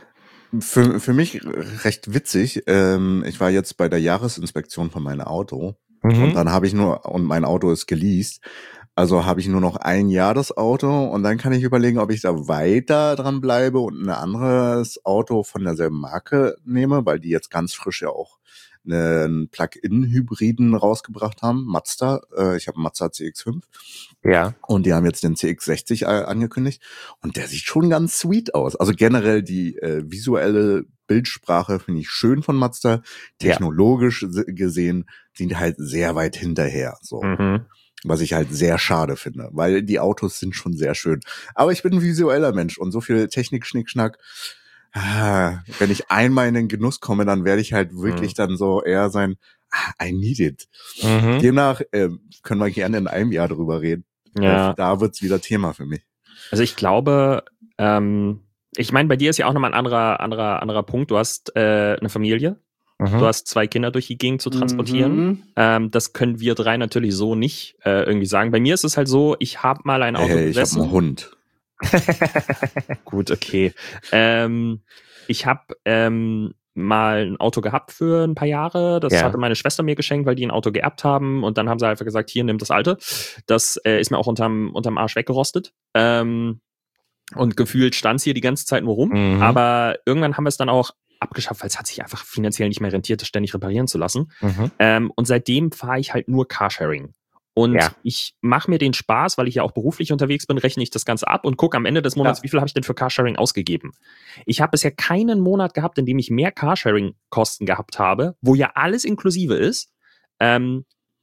Für, für mich recht witzig. Ähm, ich war jetzt bei der Jahresinspektion von meinem Auto. Mhm. Und dann habe ich nur, und mein Auto ist geleast. Also habe ich nur noch ein Jahr das Auto und dann kann ich überlegen, ob ich da weiter dran bleibe und ein anderes Auto von derselben Marke nehme, weil die jetzt ganz frisch ja auch einen Plug-in-Hybriden rausgebracht haben, Mazda. Äh, ich habe einen Mazda C X fünf. Ja. Und die haben jetzt den C X sechzig äh, angekündigt und der sieht schon ganz sweet aus. Also generell die äh, visuelle Bildsprache finde ich schön von Mazda. Technologisch ja. gesehen sind die halt sehr weit hinterher. So. Mhm. Was ich halt sehr schade finde, weil die Autos sind schon sehr schön. Aber ich bin ein visueller Mensch und so viel Technik-Schnickschnack, ah, wenn ich einmal in den Genuss komme, dann werde ich halt wirklich mhm. dann so eher sein, ah, I need it. Mhm. Demnach äh, können wir gerne in einem Jahr drüber reden. Ja. Da wird's wieder Thema für mich. Also ich glaube, ähm, ich meine, bei dir ist ja auch nochmal ein anderer, anderer, anderer Punkt. Du hast äh, eine Familie. Mhm. Du hast zwei Kinder durch die Gegend zu transportieren. Mhm. Ähm, das können wir drei natürlich so nicht äh, irgendwie sagen. Bei mir ist es halt so, ich habe mal ein Auto hey, besessen. Ich habe einen Hund. Gut, okay. Ähm, ich habe ähm, mal ein Auto gehabt für ein paar Jahre. Das ja. hatte meine Schwester mir geschenkt, weil die ein Auto geerbt haben. Und dann haben sie einfach gesagt, hier, nimm das alte. Das äh, ist mir auch unterm, unterm Arsch weggerostet. Ähm, und gefühlt stand es hier die ganze Zeit nur rum. Mhm. Aber irgendwann haben wir es dann auch abgeschafft, weil es hat sich einfach finanziell nicht mehr rentiert, das ständig reparieren zu lassen. Mhm. Ähm, und seitdem fahre ich halt nur Carsharing. Und ja. ich mache mir den Spaß, weil ich ja auch beruflich unterwegs bin, rechne ich das Ganze ab und gucke am Ende des Monats, ja. wie viel habe ich denn für Carsharing ausgegeben. Ich habe bisher keinen Monat gehabt, in dem ich mehr Carsharing-Kosten gehabt habe, wo ja alles inklusive ist, ähm,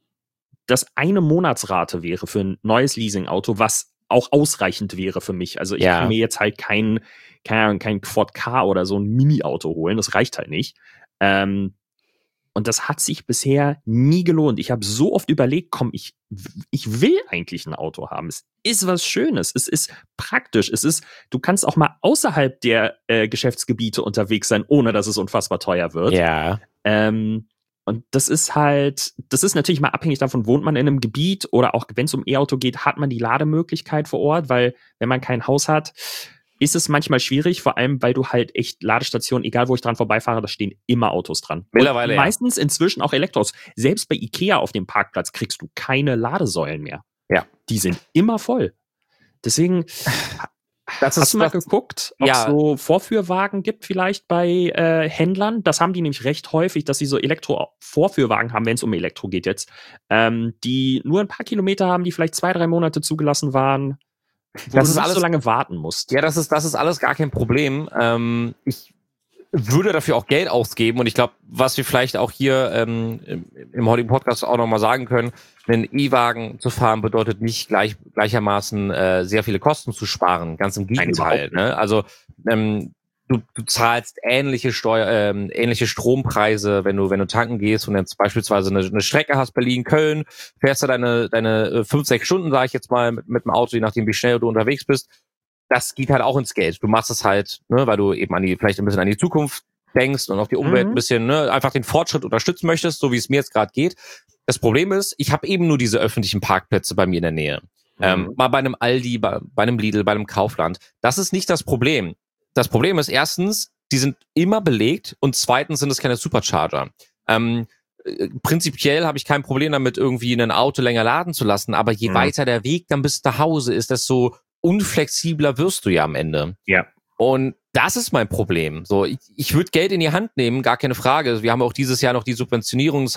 das eine Monatsrate wäre für ein neues Leasing-Auto, was auch ausreichend wäre für mich. Also ich ja. kann mir jetzt halt kein, kein, kein Quad K oder so ein Mini-Auto holen, das reicht halt nicht. Ähm, Und das hat sich bisher nie gelohnt. Ich habe so oft überlegt, komm, ich, ich will eigentlich ein Auto haben. Es ist was Schönes. Es ist praktisch. Es ist, du kannst auch mal außerhalb der äh, Geschäftsgebiete unterwegs sein, ohne dass es unfassbar teuer wird. Ja. Ähm, und das ist halt, das ist natürlich mal abhängig davon, wohnt man in einem Gebiet oder auch wenn es um E-Auto geht, hat man die Lademöglichkeit vor Ort, weil wenn man kein Haus hat, ist es manchmal schwierig, vor allem, weil du halt echt Ladestationen, egal wo ich dran vorbeifahre, da stehen immer Autos dran. Mittlerweile, und meistens ja. inzwischen auch Elektros. Selbst bei Ikea auf dem Parkplatz kriegst du keine Ladesäulen mehr. Ja. Die sind immer voll. Deswegen, das hast ist, du mal das, geguckt, ob es ja. so Vorführwagen gibt vielleicht bei äh, Händlern? Das haben die nämlich recht häufig, dass sie so Elektro-Vorführwagen haben, wenn es um Elektro geht jetzt, ähm, die nur ein paar Kilometer haben, die vielleicht zwei, drei Monate zugelassen waren. Wo das du ist nicht alles so lange warten musst. Ja, das ist, das ist alles gar kein Problem. Ähm, ich würde dafür auch Geld ausgeben und ich glaube, was wir vielleicht auch hier ähm, im, im heutigen Podcast auch nochmal sagen können, einen E-Wagen zu fahren bedeutet nicht gleich, gleichermaßen äh, sehr viele Kosten zu sparen. Ganz im Gegenteil. Ne? Also ähm, du, du zahlst ähnliche Steuer, ähm, ähnliche Strompreise, wenn du wenn du tanken gehst und jetzt beispielsweise eine, eine Strecke hast, Berlin-Köln, fährst du deine deine fünf, sechs Stunden, sage ich jetzt mal, mit, mit dem Auto, je nachdem wie schnell du unterwegs bist. Das geht halt auch ins Geld. Du machst es halt, ne, weil du eben an die vielleicht ein bisschen an die Zukunft denkst und auf die Umwelt mhm. ein bisschen, ne, einfach den Fortschritt unterstützen möchtest, so wie es mir jetzt gerade geht. Das Problem ist, ich habe eben nur diese öffentlichen Parkplätze bei mir in der Nähe. Mhm. Ähm, mal bei einem Aldi, bei, bei einem Lidl, bei einem Kaufland. Das ist nicht das Problem. Das Problem ist erstens, die sind immer belegt und zweitens sind es keine Supercharger. Ähm, äh, prinzipiell habe ich kein Problem damit, irgendwie ein Auto länger laden zu lassen, aber je mhm. weiter der Weg dann bis nach Hause ist, desto unflexibler wirst du ja am Ende. Ja. Und das ist mein Problem. So, ich, ich würde Geld in die Hand nehmen, gar keine Frage. Wir haben auch dieses Jahr noch die Subventionierung, das heißt, ich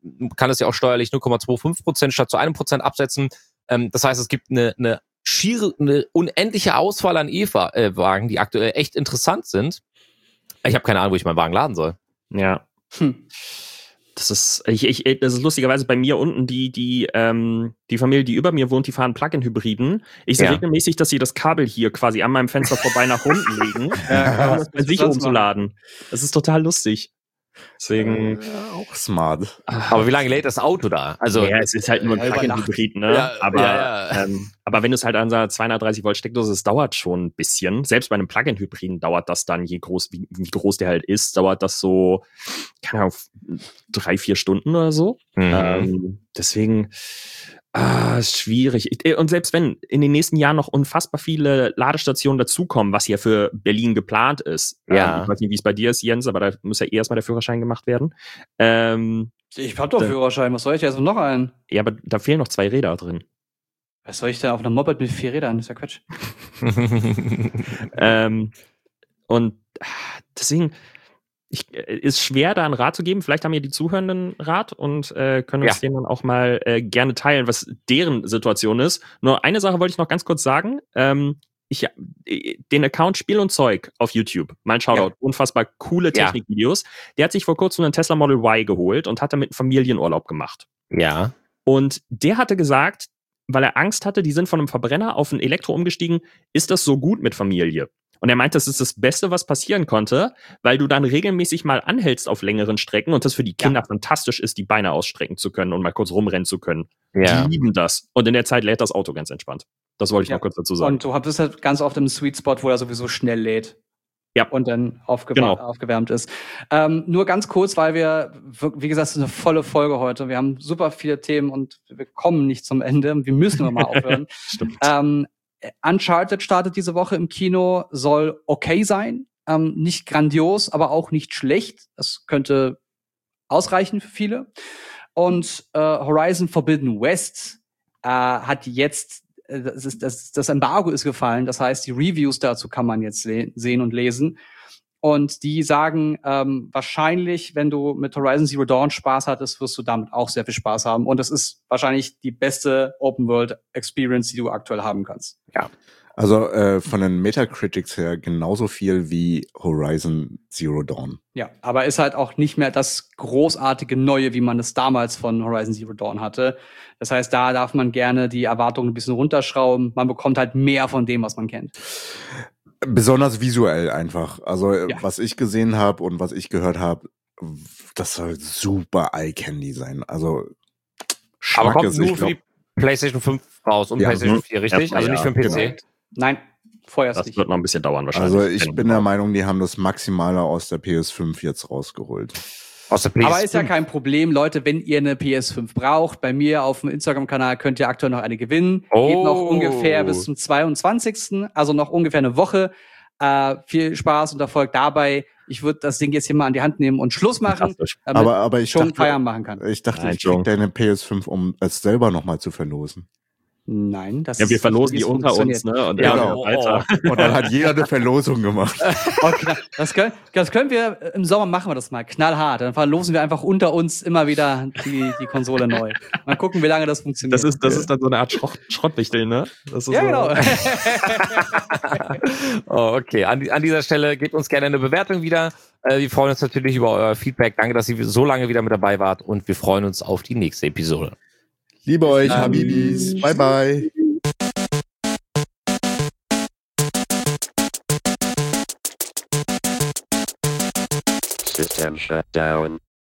kann es ja auch steuerlich null Komma fünfundzwanzig Prozent statt zu einem Prozent absetzen. Ähm, das heißt, es gibt eine, eine schiere, eine unendliche Auswahl an E-Wagen, die aktuell echt interessant sind. Ich habe keine Ahnung, wo ich meinen Wagen laden soll. Ja. Hm. Das ist, ich, ich, das ist lustigerweise bei mir unten die, die, ähm, die Familie, die über mir wohnt, die fahren Plug-in-Hybriden. Ich sehe Ja. regelmäßig, dass sie das Kabel hier quasi an meinem Fenster vorbei nach unten legen, Ja, um das bei sich umzuladen. Das ist total lustig. Deswegen. Ja, auch smart. Aber wie lange lädt das Auto da? Also, Ja, es ist halt nur ein Ja, über Plug-in-Hybrid, ne? Ja, aber, ja, ja. Ähm, aber wenn du es halt an einer zweihundertdreißig Volt Steckdose, es dauert schon ein bisschen. Selbst bei einem Plug-in-Hybriden dauert das dann, je groß, wie, wie groß der halt ist, dauert das so, keine Ahnung, drei, vier Stunden oder so. Mhm. Ähm, deswegen, ah, ist schwierig. Ich- Und selbst wenn in den nächsten Jahren noch unfassbar viele Ladestationen dazukommen, was ja für Berlin geplant ist. Ja. Ähm, ich weiß nicht, wie es bei dir ist, Jens, aber da muss ja erstmal der Führerschein gemacht werden. Ähm, Ich hab doch Da- Führerschein, was soll ich jetzt noch einen? ja, aber da fehlen noch zwei Räder drin. Was soll ich denn auf einem Moped mit vier Rädern? Das ist ja Quatsch. ähm, und ah, deswegen ich, äh, ist schwer, da einen Rat zu geben. Vielleicht haben ja die Zuhörenden einen Rat und äh, können uns Ja. den dann auch mal äh, gerne teilen, was deren Situation ist. Nur eine Sache wollte ich noch ganz kurz sagen. Ähm, ich, äh, den Account Spiel und Zeug auf YouTube, mein Shoutout, unfassbar coole Ja. Technikvideos. Der hat sich vor kurzem einen Tesla Model Y geholt und hat damit einen Familienurlaub gemacht. Ja. Und der hatte gesagt, weil er Angst hatte, die sind von einem Verbrenner auf ein Elektro umgestiegen, ist das so gut mit Familie? Und er meint, das ist das Beste, was passieren konnte, weil du dann regelmäßig mal anhältst auf längeren Strecken und das für die Kinder fantastisch ist, die Beine ausstrecken zu können und mal kurz rumrennen zu können. Ja. Die lieben das. Und in der Zeit lädt das Auto ganz entspannt. Das wollte ich Ja. noch kurz dazu sagen. Und du hast halt ganz oft im Sweet Spot, wo er sowieso schnell lädt. Ja. Und dann aufgewa- Genau. aufgewärmt ist. Ähm, nur ganz kurz, weil wir, wir- wie gesagt, es ist eine volle Folge heute. Wir haben super viele Themen und wir kommen nicht zum Ende. Wir müssen mal aufhören. Stimmt. Ähm, Uncharted startet diese Woche im Kino, soll okay sein. Ähm, nicht grandios, aber auch nicht schlecht. Das könnte ausreichen für viele. Und äh, Horizon Forbidden West äh, hat jetzt, äh, das, ist, das, das Embargo ist gefallen. Das heißt, die Reviews dazu kann man jetzt se- sehen und lesen. Und die sagen, ähm, wahrscheinlich, wenn du mit Horizon Zero Dawn Spaß hattest, wirst du damit auch sehr viel Spaß haben. Und das ist wahrscheinlich die beste Open-World-Experience, die du aktuell haben kannst. Also äh, von den Metacritics her genauso viel wie Horizon Zero Dawn. Ja, aber ist halt auch nicht mehr das großartige Neue, wie man es damals von Horizon Zero Dawn hatte. Das heißt, da darf man gerne die Erwartungen ein bisschen runterschrauben. Man bekommt halt mehr von dem, was man kennt. Besonders visuell einfach. Also äh, Ja. was ich gesehen habe und was ich gehört habe, das soll super Eye-Candy sein. Also Aber Schmack kommt ist, nur ich für glaub, die PlayStation fünf raus und Ja. PlayStation Mhm. vier, richtig? Erstmal Also nicht ja, für den P C. genau. Nein, vorerst Das nicht. wird noch ein bisschen dauern wahrscheinlich. also ich bin der Meinung, die haben das Maximale aus der P S fünf jetzt rausgeholt. Aus der P S fünf. Aber ist ja kein Problem, Leute, wenn ihr eine P S fünf braucht. Bei mir auf dem Instagram-Kanal könnt ihr aktuell noch eine gewinnen. Oh. Geht noch ungefähr bis zum zweiundzwanzigsten Also noch ungefähr eine Woche. Äh, viel Spaß und Erfolg dabei. Ich würde das Ding jetzt hier mal an die Hand nehmen und Schluss machen, Fantastisch. damit Aber, aber ich ich schon dachte, Feierabend machen kann. ich dachte, Nein, ich krieg Joe. deine P S fünf, um es selber nochmal zu verlosen. Nein, das Ja, wir ist verlosen nicht, die wie es unter uns, funktioniert. ne? Und Ja, dann genau. weiter. Und dann hat jeder eine Verlosung gemacht. Okay, das, können, das können wir, äh, im Sommer machen wir das mal, knallhart. Dann verlosen wir einfach unter uns immer wieder die, die Konsole neu. Mal gucken, wie lange das funktioniert. Das ist, das ist dann so eine Art Schrott, Schrottwichtel, ne? Das ist ja, so, genau. Oh, okay, an, die- an dieser Stelle gebt uns gerne eine Bewertung wieder. Äh, wir freuen uns natürlich über euer Feedback. Danke, dass ihr so lange wieder mit dabei wart und wir freuen uns auf die nächste Episode. Liebe euch, dann. Habibis. Bye, bye. System shut down.